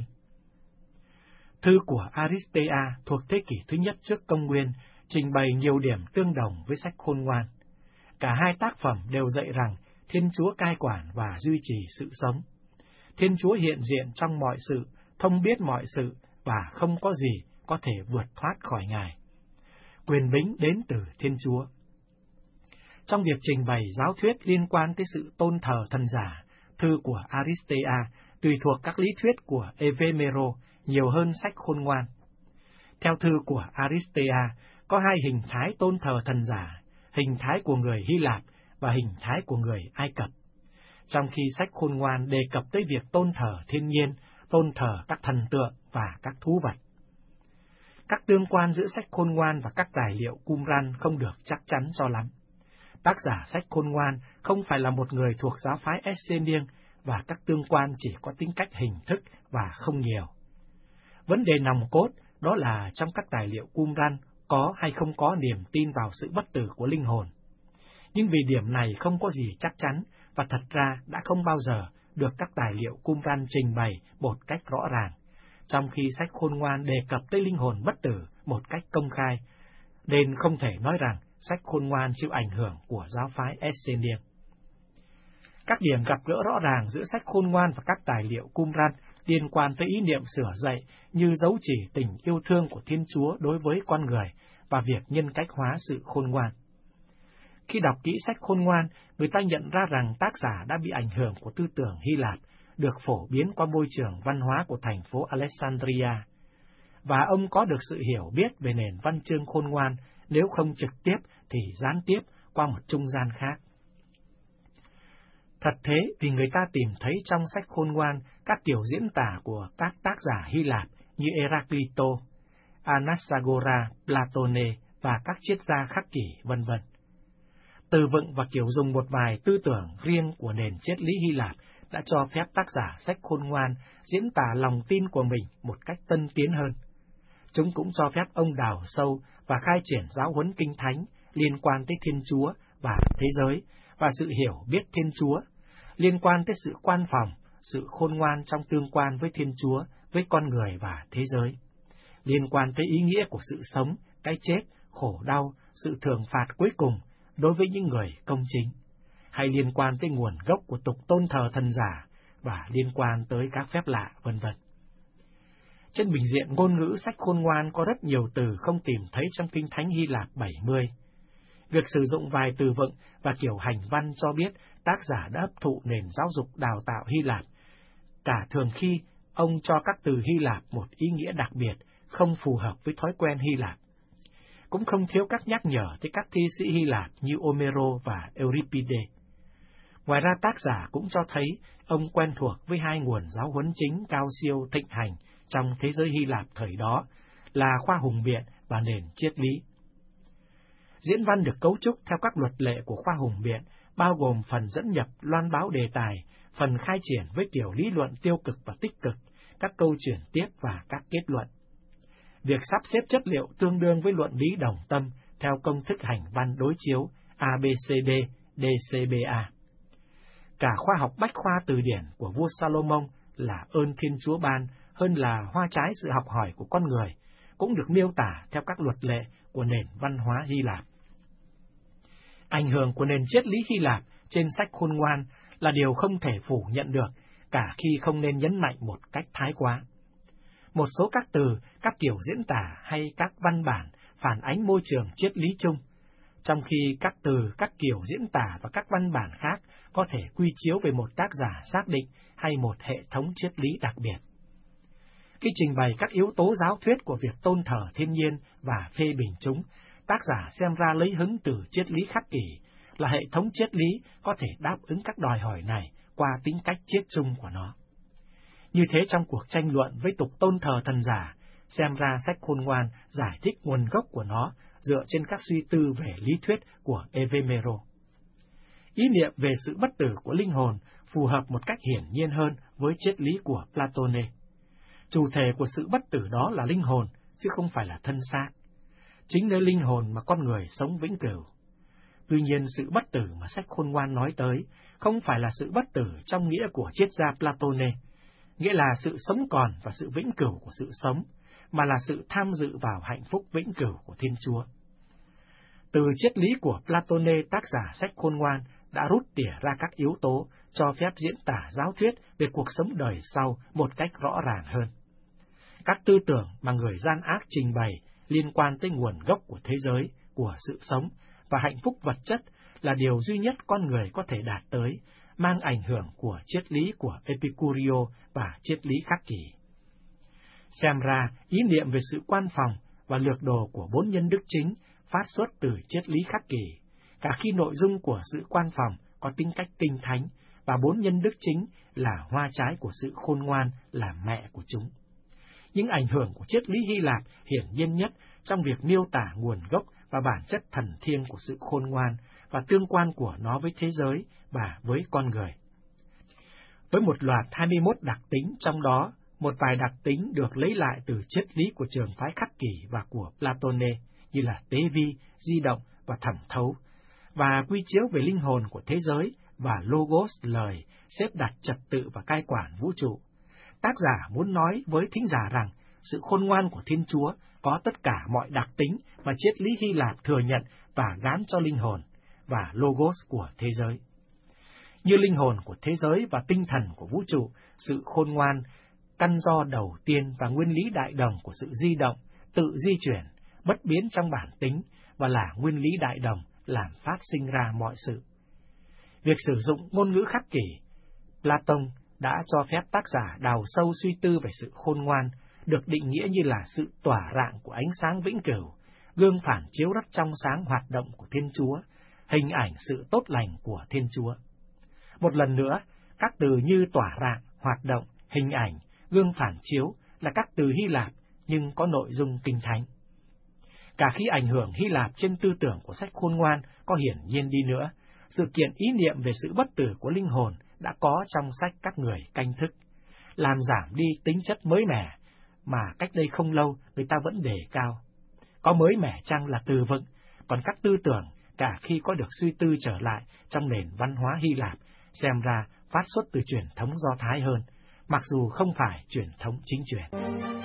Speaker 4: Thư của Aristea thuộc thế kỷ thứ nhất trước công nguyên trình bày nhiều điểm tương đồng với sách Khôn Ngoan. Cả hai tác phẩm đều dạy rằng Thiên Chúa cai quản và duy trì sự sống. Thiên Chúa hiện diện trong mọi sự, thông biết mọi sự và không có gì có thể vượt thoát khỏi Ngài. Quyền bính đến từ Thiên Chúa. Trong việc trình bày giáo thuyết liên quan tới sự tôn thờ thần giả, thư của Aristea tùy thuộc các lý thuyết của Evemero nhiều hơn sách Khôn Ngoan. Theo thư của Aristea, có hai hình thái tôn thờ thần giả, hình thái của người Hy Lạp và hình thái của người Ai Cập. Trong khi sách Khôn Ngoan đề cập tới việc tôn thờ thiên nhiên, tôn thờ các thần tượng và các thú vật. Các tương quan giữa sách Khôn Ngoan và các tài liệu Qumran không được chắc chắn cho lắm. Tác giả sách Khôn Ngoan không phải là một người thuộc giáo phái Essenian và các tương quan chỉ có tính cách hình thức và không nhiều. Vấn đề nòng cốt đó là trong các tài liệu Qumran có hay không có niềm tin vào sự bất tử của linh hồn. Nhưng vì điểm này không có gì chắc chắn và thật ra đã không bao giờ được các tài liệu Qumran trình bày một cách rõ ràng, trong khi sách Khôn Ngoan đề cập tới linh hồn bất tử một cách công khai, nên không thể nói rằng sách Khôn Ngoan chịu ảnh hưởng của giáo phái Essenian. Các điểm gặp gỡ rõ ràng giữa sách Khôn Ngoan và các tài liệu Qumran liên quan tới ý niệm sửa dậy như dấu chỉ tình yêu thương của Thiên Chúa đối với con người và việc nhân cách hóa sự khôn ngoan. Khi đọc kỹ sách Khôn Ngoan, người ta nhận ra rằng tác giả đã bị ảnh hưởng của tư tưởng Hy Lạp, được phổ biến qua môi trường văn hóa của thành phố Alexandria, và ông có được sự hiểu biết về nền văn chương khôn ngoan, nếu không trực tiếp thì gián tiếp qua một trung gian khác. Thật thế, vì người ta tìm thấy trong sách Khôn Ngoan các kiểu diễn tả của các tác giả Hy Lạp như Heraclito, Anaxagora, Platone và các triết gia khắc kỷ, vân vân. Từ vựng và kiểu dùng một vài tư tưởng riêng của nền triết lý Hy Lạp đã cho phép tác giả sách Khôn Ngoan diễn tả lòng tin của mình một cách tân tiến hơn. Chúng cũng cho phép ông đào sâu và khai triển giáo huấn kinh thánh liên quan tới Thiên Chúa và thế giới, và sự hiểu biết Thiên Chúa, liên quan tới sự quan phòng, sự khôn ngoan trong tương quan với Thiên Chúa, với con người và thế giới, liên quan tới ý nghĩa của sự sống, cái chết, khổ đau, sự thưởng phạt cuối cùng đối với những người công chính, hay liên quan tới nguồn gốc của tục tôn thờ thần giả và liên quan tới các phép lạ, vân vân. Trên bình diện ngôn ngữ, sách Khôn Ngoan có rất nhiều từ không tìm thấy trong Kinh Thánh Hy Lạp 70. Việc sử dụng vài từ vựng và kiểu hành văn cho biết tác giả đã hấp thụ nền giáo dục đào tạo Hy Lạp. Cả thường khi ông cho các từ Hy Lạp một ý nghĩa đặc biệt, không phù hợp với thói quen Hy Lạp. Cũng không thiếu các nhắc nhở tới các thi sĩ Hy Lạp như Homero và Euripides. Ngoài ra, tác giả cũng cho thấy ông quen thuộc với hai nguồn giáo huấn chính cao siêu thịnh hành trong thế giới Hy Lạp thời đó là khoa hùng biện và nền triết lý. Diễn văn được cấu trúc theo các luật lệ của khoa hùng biện, bao gồm phần dẫn nhập loan báo đề tài, phần khai triển với kiểu lý luận tiêu cực và tích cực, các câu chuyển tiếp và các kết luận. Việc sắp xếp chất liệu tương đương với luận lý đồng tâm theo công thức hành văn đối chiếu ABCD, DCBA. Cả khoa học bách khoa từ điển của vua Salomon là ơn Thiên Chúa ban hơn là hoa trái sự học hỏi của con người, cũng được miêu tả theo các luật lệ của nền văn hóa Hy Lạp. Ảnh hưởng của nền triết lý Hy Lạp trên sách Khôn Ngoan là điều không thể phủ nhận được, cả khi không nên nhấn mạnh một cách thái quá. Một số các từ, các kiểu diễn tả hay các văn bản phản ánh môi trường triết lý chung, trong khi các từ, các kiểu diễn tả và các văn bản khác có thể quy chiếu về một tác giả xác định hay một hệ thống triết lý đặc biệt. Khi trình bày các yếu tố giáo thuyết của việc tôn thờ thiên nhiên và phê bình chúng, tác giả xem ra lấy hứng từ triết lý khắc kỷ, là hệ thống triết lý có thể đáp ứng các đòi hỏi này qua tính cách triết chung của nó. Như thế, trong cuộc tranh luận với tục tôn thờ thần giả, xem ra sách Khôn Ngoan giải thích nguồn gốc của nó dựa trên các suy tư về lý thuyết của Evemero. Ý niệm về sự bất tử của linh hồn phù hợp một cách hiển nhiên hơn với triết lý của Platone. Chủ thể của sự bất tử đó là linh hồn, chứ không phải là thân xác. Chính nơi linh hồn mà con người sống vĩnh cửu. Tuy nhiên, sự bất tử mà sách Khôn Ngoan nói tới không phải là sự bất tử trong nghĩa của triết gia Platone, nghĩa là sự sống còn và sự vĩnh cửu của sự sống, mà là sự tham dự vào hạnh phúc vĩnh cửu của Thiên Chúa. Từ triết lý của Platone, tác giả sách Khôn Ngoan đã rút tỉa ra các yếu tố cho phép diễn tả giáo thuyết về cuộc sống đời sau một cách rõ ràng hơn. Các tư tưởng mà người gian ác trình bày liên quan tới nguồn gốc của thế giới, của sự sống và hạnh phúc vật chất là điều duy nhất con người có thể đạt tới, mang ảnh hưởng của triết lý của Epicurio và triết lý khắc kỷ. Xem ra, ý niệm về sự quan phòng và lược đồ của bốn nhân đức chính phát xuất từ triết lý khắc kỷ, cả khi nội dung của sự quan phòng có tính cách kinh thánh và bốn nhân đức chính là hoa trái của sự khôn ngoan, là mẹ của chúng. Những ảnh hưởng của triết lý Hy Lạp hiển nhiên nhất trong việc miêu tả nguồn gốc và bản chất thần thiêng của sự khôn ngoan và tương quan của nó với thế giới và với con người. Với một loạt 21 đặc tính, trong đó một vài đặc tính được lấy lại từ triết lý của trường phái khắc kỷ và của Platone, như là tế vi, di động và thẩm thấu, và quy chiếu về linh hồn của thế giới và logos lời xếp đặt trật tự và cai quản vũ trụ. Tác giả muốn nói với thính giả rằng sự khôn ngoan của Thiên Chúa có tất cả mọi đặc tính mà triết lý Hy Lạp thừa nhận và gán cho linh hồn và logos của thế giới. Như linh hồn của thế giới và tinh thần của vũ trụ, sự khôn ngoan, căn do đầu tiên và nguyên lý đại đồng của sự di động, tự di chuyển, bất biến trong bản tính và là nguyên lý đại đồng làm phát sinh ra mọi sự. Việc sử dụng ngôn ngữ khắc kỷ, Platon đã cho phép tác giả đào sâu suy tư về sự khôn ngoan, được định nghĩa như là sự tỏa rạng của ánh sáng vĩnh cửu, gương phản chiếu rất trong sáng hoạt động của Thiên Chúa, hình ảnh sự tốt lành của Thiên Chúa. Một lần nữa, các từ như tỏa rạng, hoạt động, hình ảnh, gương phản chiếu là các từ Hy Lạp nhưng có nội dung kinh thánh. Cả khi ảnh hưởng Hy Lạp trên tư tưởng của sách khôn ngoan có hiển nhiên đi nữa, sự kiện ý niệm về sự bất tử của linh hồn đã có trong sách các người canh thức, làm giảm đi tính chất mới mẻ mà cách đây không lâu người ta vẫn đề cao. Có mới mẻ chăng là từ vựng, còn các tư tưởng cả khi có được suy tư trở lại trong nền văn hóa Hy Lạp xem ra phát xuất từ truyền thống Do Thái hơn, mặc dù không phải truyền thống chính truyền.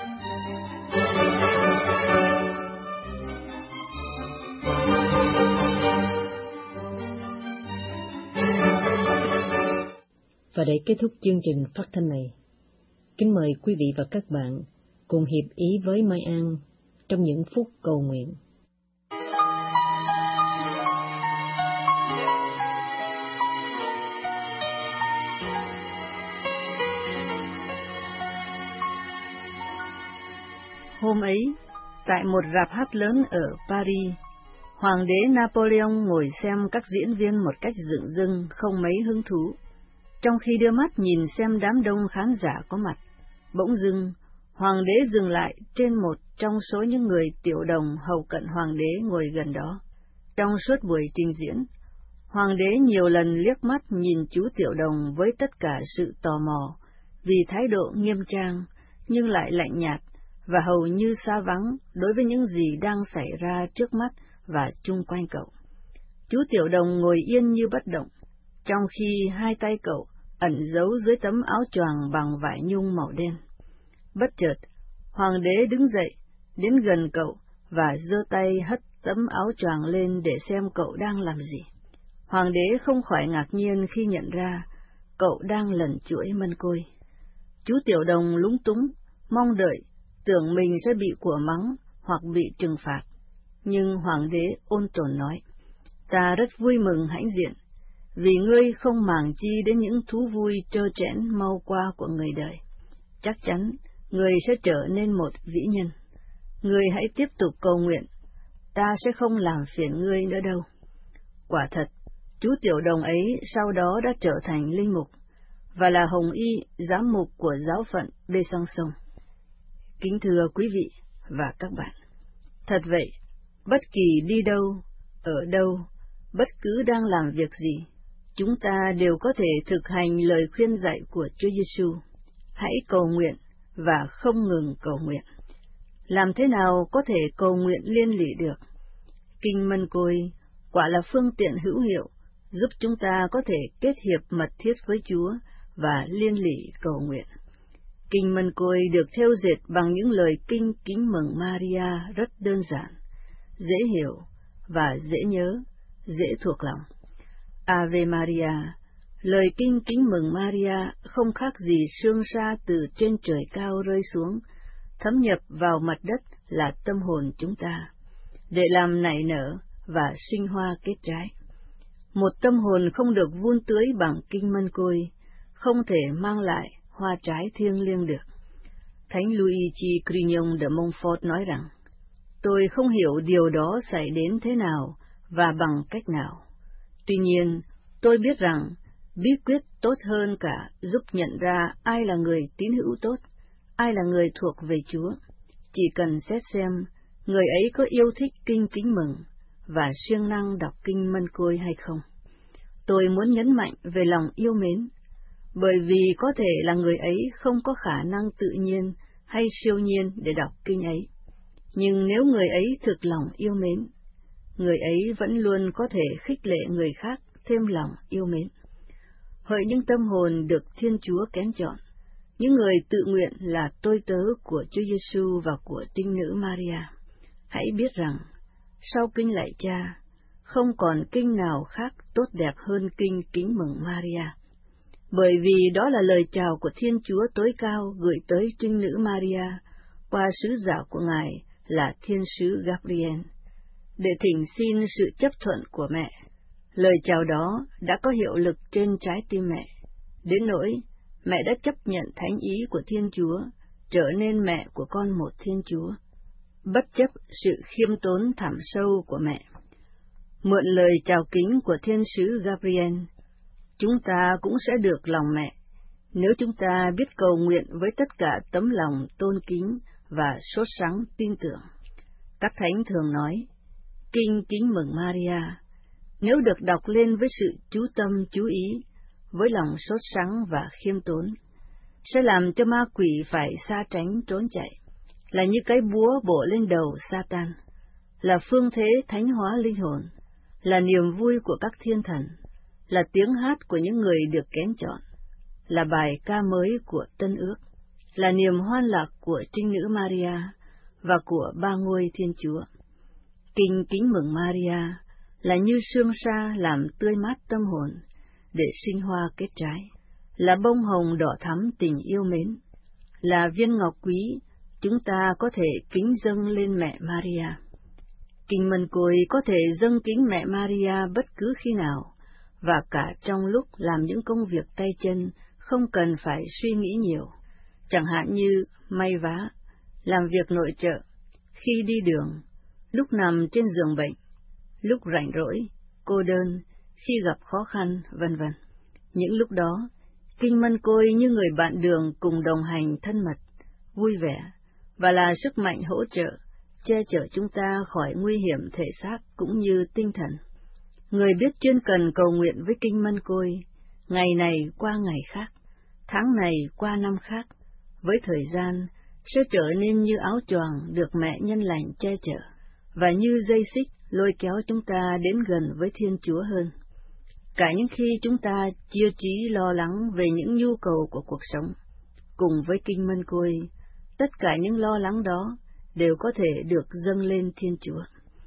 Speaker 1: Và để kết thúc chương trình phát thanh này, kính mời quý vị và các bạn cùng hiệp ý với Mai An trong những phút cầu nguyện.
Speaker 5: Hôm ấy, tại một rạp hát lớn ở Paris, Hoàng đế Napoleon ngồi xem các diễn viên một cách dửng dưng, không mấy hứng thú. Trong khi đưa mắt nhìn xem đám đông khán giả có mặt, bỗng dưng, Hoàng đế dừng lại trên một trong số những người tiểu đồng hầu cận Hoàng đế ngồi gần đó. Trong suốt buổi trình diễn, Hoàng đế nhiều lần liếc mắt nhìn chú tiểu đồng với tất cả sự tò mò, vì thái độ nghiêm trang nhưng lại lạnh nhạt và hầu như xa vắng đối với những gì đang xảy ra trước mắt và chung quanh cậu. Chú tiểu đồng ngồi yên như bất động, trong khi hai tay cậu ẩn giấu dưới tấm áo choàng bằng vải nhung màu đen. Bất chợt, Hoàng đế đứng dậy, đến gần cậu và giơ tay hất tấm áo choàng lên để xem cậu đang làm gì. Hoàng đế không khỏi ngạc nhiên khi nhận ra cậu đang lần chuỗi mân côi. Chú tiểu đồng lúng túng, mong đợi, tưởng mình sẽ bị của mắng hoặc bị trừng phạt. Nhưng Hoàng đế ôn tồn nói, ta rất vui mừng hãnh diện, vì ngươi không màng chi đến những thú vui trơ trẽn mau qua của người đời. Chắc chắn, ngươi sẽ trở nên một vĩ nhân. Ngươi hãy tiếp tục cầu nguyện, ta sẽ không làm phiền ngươi nữa đâu. Quả thật, chú tiểu đồng ấy sau đó đã trở thành linh mục, và là hồng y giám mục của giáo phận Besançon. Kính thưa quý vị và các bạn, thật vậy, bất kỳ đi đâu, ở đâu, bất cứ đang làm việc gì, chúng ta đều có thể thực hành lời khuyên dạy của Chúa Giêsu. Hãy cầu nguyện và không ngừng cầu nguyện. Làm thế nào có thể cầu nguyện liên lỉ được? Kinh Mân Côi quả là phương tiện hữu hiệu giúp chúng ta có thể kết hiệp mật thiết với Chúa và liên lỉ cầu nguyện. Kinh Mân Côi được thêu dệt bằng những lời kinh kính mừng Maria rất đơn giản, dễ hiểu và dễ nhớ, dễ thuộc lòng. Ave Maria, lời kinh kính mừng Maria không khác gì sương sa từ trên trời cao rơi xuống, thấm nhập vào mặt đất là tâm hồn chúng ta, để làm nảy nở và sinh hoa kết trái. Một tâm hồn không được vun tưới bằng kinh Mân Côi, không thể mang lại hoa trái thiêng liêng được. Thánh Luigi Grignon de Montfort nói rằng, tôi không hiểu điều đó xảy đến thế nào và bằng cách nào. Tuy nhiên, tôi biết rằng bí quyết tốt hơn cả giúp nhận ra ai là người tín hữu tốt, ai là người thuộc về Chúa. Chỉ cần xét xem người ấy có yêu thích kinh kính mừng và siêng năng đọc kinh Mân Côi hay không. Tôi muốn nhấn mạnh về lòng yêu mến, bởi vì có thể là người ấy không có khả năng tự nhiên hay siêu nhiên để đọc kinh ấy. Nhưng nếu người ấy thực lòng yêu mến, người ấy vẫn luôn có thể khích lệ người khác thêm lòng yêu mến. hỡi những tâm hồn được Thiên Chúa kén chọn, những người tự nguyện là tôi tớ của Chúa Giêsu và của Trinh Nữ Maria, hãy biết rằng, sau kinh lạy Cha, không còn kinh nào khác tốt đẹp hơn kinh kính mừng Maria, bởi vì đó là lời chào của Thiên Chúa tối cao gửi tới Trinh Nữ Maria qua sứ giả của Ngài là Thiên sứ Gabriel, để thỉnh xin sự chấp thuận của mẹ. Lời chào đó đã có hiệu lực trên trái tim mẹ, đến nỗi mẹ đã chấp nhận thánh ý của Thiên Chúa, trở nên mẹ của con một Thiên Chúa, bất chấp sự khiêm tốn thẳm sâu của mẹ. Mượn lời chào kính của Thiên sứ Gabriel, chúng ta cũng sẽ được lòng mẹ, nếu chúng ta biết cầu nguyện với tất cả tấm lòng tôn kính và sốt sắng tin tưởng. Các thánh thường nói, kinh kính mừng Maria, nếu được đọc lên với sự chú tâm chú ý, với lòng sốt sắng và khiêm tốn, sẽ làm cho ma quỷ phải xa tránh trốn chạy, là như cái búa bổ lên đầu Satan, là phương thế thánh hóa linh hồn, là niềm vui của các thiên thần, là tiếng hát của những người được kén chọn, là bài ca mới của Tân Ước, là niềm hoan lạc của Trinh Nữ Maria và của ba ngôi Thiên Chúa. Kinh kính mừng Maria là như sương sa làm tươi mát tâm hồn, để sinh hoa kết trái, là bông hồng đỏ thắm tình yêu mến, là viên ngọc quý chúng ta có thể kính dâng lên mẹ Maria. Kinh mân côi có thể dâng kính mẹ Maria bất cứ khi nào, và cả trong lúc làm những công việc tay chân không cần phải suy nghĩ nhiều, chẳng hạn như may vá, làm việc nội trợ, khi đi đường, lúc nằm trên giường bệnh, lúc rảnh rỗi, cô đơn, khi gặp khó khăn, vân vân. Những lúc đó, kinh mân côi như người bạn đường cùng đồng hành thân mật, vui vẻ, và là sức mạnh hỗ trợ, che chở chúng ta khỏi nguy hiểm thể xác cũng như tinh thần. Người biết chuyên cần cầu nguyện với kinh mân côi, ngày này qua ngày khác, tháng này qua năm khác, với thời gian sẽ trở nên như áo choàng được mẹ nhân lành che chở, và như dây xích lôi kéo chúng ta đến gần với Thiên Chúa hơn. Cả những khi chúng ta chia trí lo lắng về những nhu cầu của cuộc sống, cùng với kinh mân côi, tất cả những lo lắng đó đều có thể được dâng lên Thiên Chúa.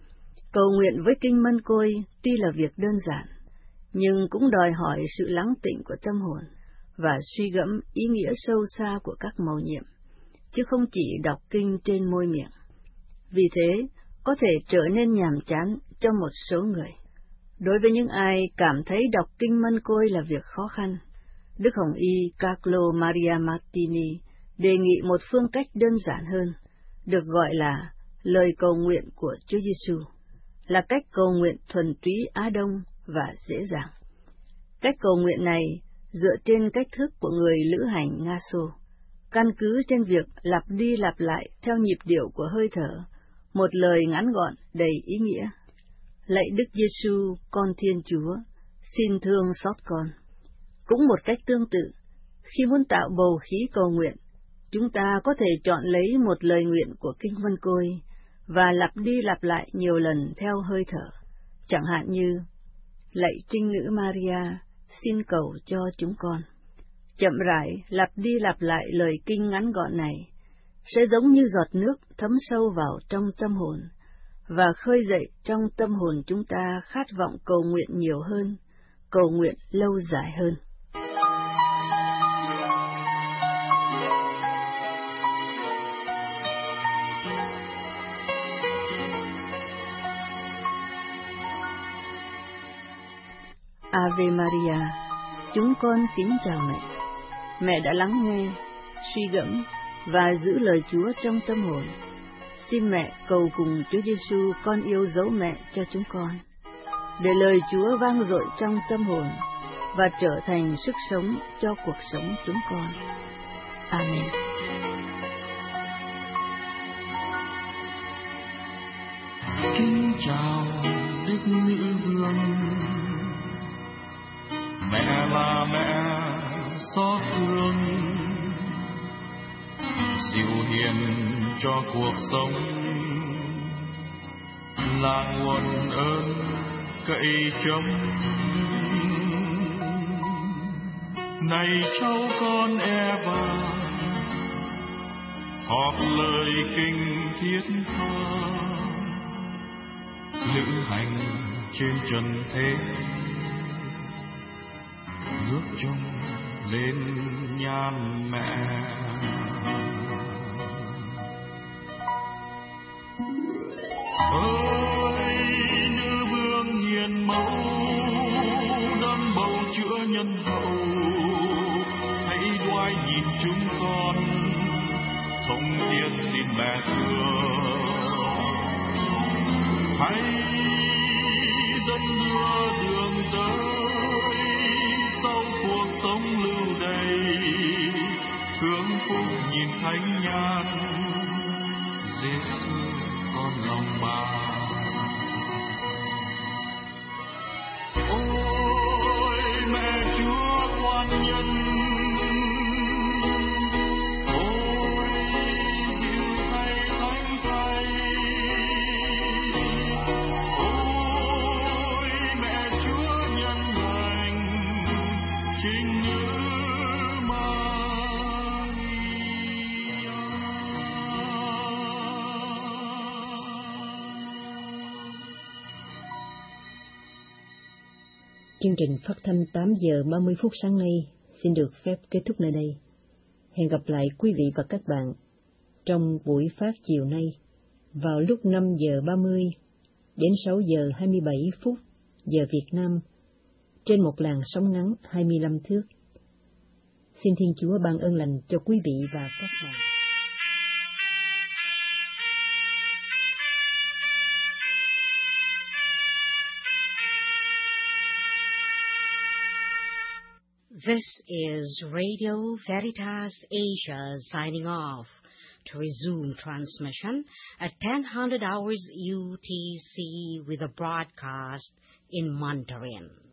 Speaker 5: Cầu nguyện với kinh mân côi tuy là việc đơn giản, nhưng cũng đòi hỏi sự lắng tĩnh của tâm hồn và suy gẫm ý nghĩa sâu xa của các mầu nhiệm, chứ không chỉ đọc kinh trên môi miệng. Vì thế, có thể trở nên nhàm chán cho một số người. Đối với những ai cảm thấy đọc kinh mân côi là việc khó khăn, Đức Hồng Y Carlo Maria Martini đề nghị một phương cách đơn giản hơn, được gọi là lời cầu nguyện của Chúa Giêsu, là cách cầu nguyện thuần túy Á Đông và dễ dàng. Cách cầu nguyện này dựa trên cách thức của người lữ hành Nga Xô, căn cứ trên việc lặp đi lặp lại theo nhịp điệu của hơi thở, một lời ngắn gọn đầy ý nghĩa. Lạy Đức Giêsu, con Thiên Chúa, xin thương xót con. Cũng một cách tương tự, khi muốn tạo bầu khí cầu nguyện, chúng ta có thể chọn lấy một lời nguyện của kinh mân côi và lặp đi lặp lại nhiều lần theo hơi thở, chẳng hạn như: Lạy Trinh Nữ Maria, xin cầu cho chúng con. Chậm rãi lặp đi lặp lại lời kinh ngắn gọn này sẽ giống như giọt nước thấm sâu vào trong tâm hồn và khơi dậy trong tâm hồn chúng ta khát vọng cầu nguyện nhiều hơn, cầu nguyện lâu dài hơn. Ave Maria, chúng con kính chào mẹ. Mẹ đã lắng nghe, suy gẫm và giữ lời Chúa trong tâm hồn. Xin mẹ cầu cùng Chúa Giêsu con yêu dấu mẹ cho chúng con, để lời Chúa vang dội trong tâm hồn và trở thành sức sống cho cuộc sống chúng con. Amen.
Speaker 6: Kính chào Đức Nữ Vương, mẹ là mẹ xót thương, dịu hiền cho cuộc sống, là nguồn ơn cậy trông. này cháu con Eva, họp lời kinh thiết tha, lữ hành trên trần thế, bước chung lên nhan mẹ. Ơi nữ vương hiền mẫu, đón bầu chữa nhân hậu, hãy đoái nhìn chúng con, không tiếc xin mẹ thương. Hãy dẫn đưa đường tới sau cuộc sống lưu đầy, hướng phúc nhìn thánh nhan Giêsu con lòng bà. Ôi mẹ Chúa quan nhân, ôi dịu thay thánh thầy, ôi mẹ Chúa nhân lành, trinh nữ
Speaker 1: Chương trình phát thanh 8 giờ 30 phút sáng nay xin được phép kết thúc nơi đây. Hẹn gặp lại quý vị và các bạn trong buổi phát chiều nay vào lúc 5 giờ 30 đến 6 giờ 27 phút giờ Việt Nam trên một làn sóng ngắn 25 thước. Xin Thiên Chúa ban ơn lành cho quý vị và các bạn.
Speaker 7: This is Radio Veritas Asia signing off to resume transmission at 10:00 hours UTC with a broadcast in Mandarin.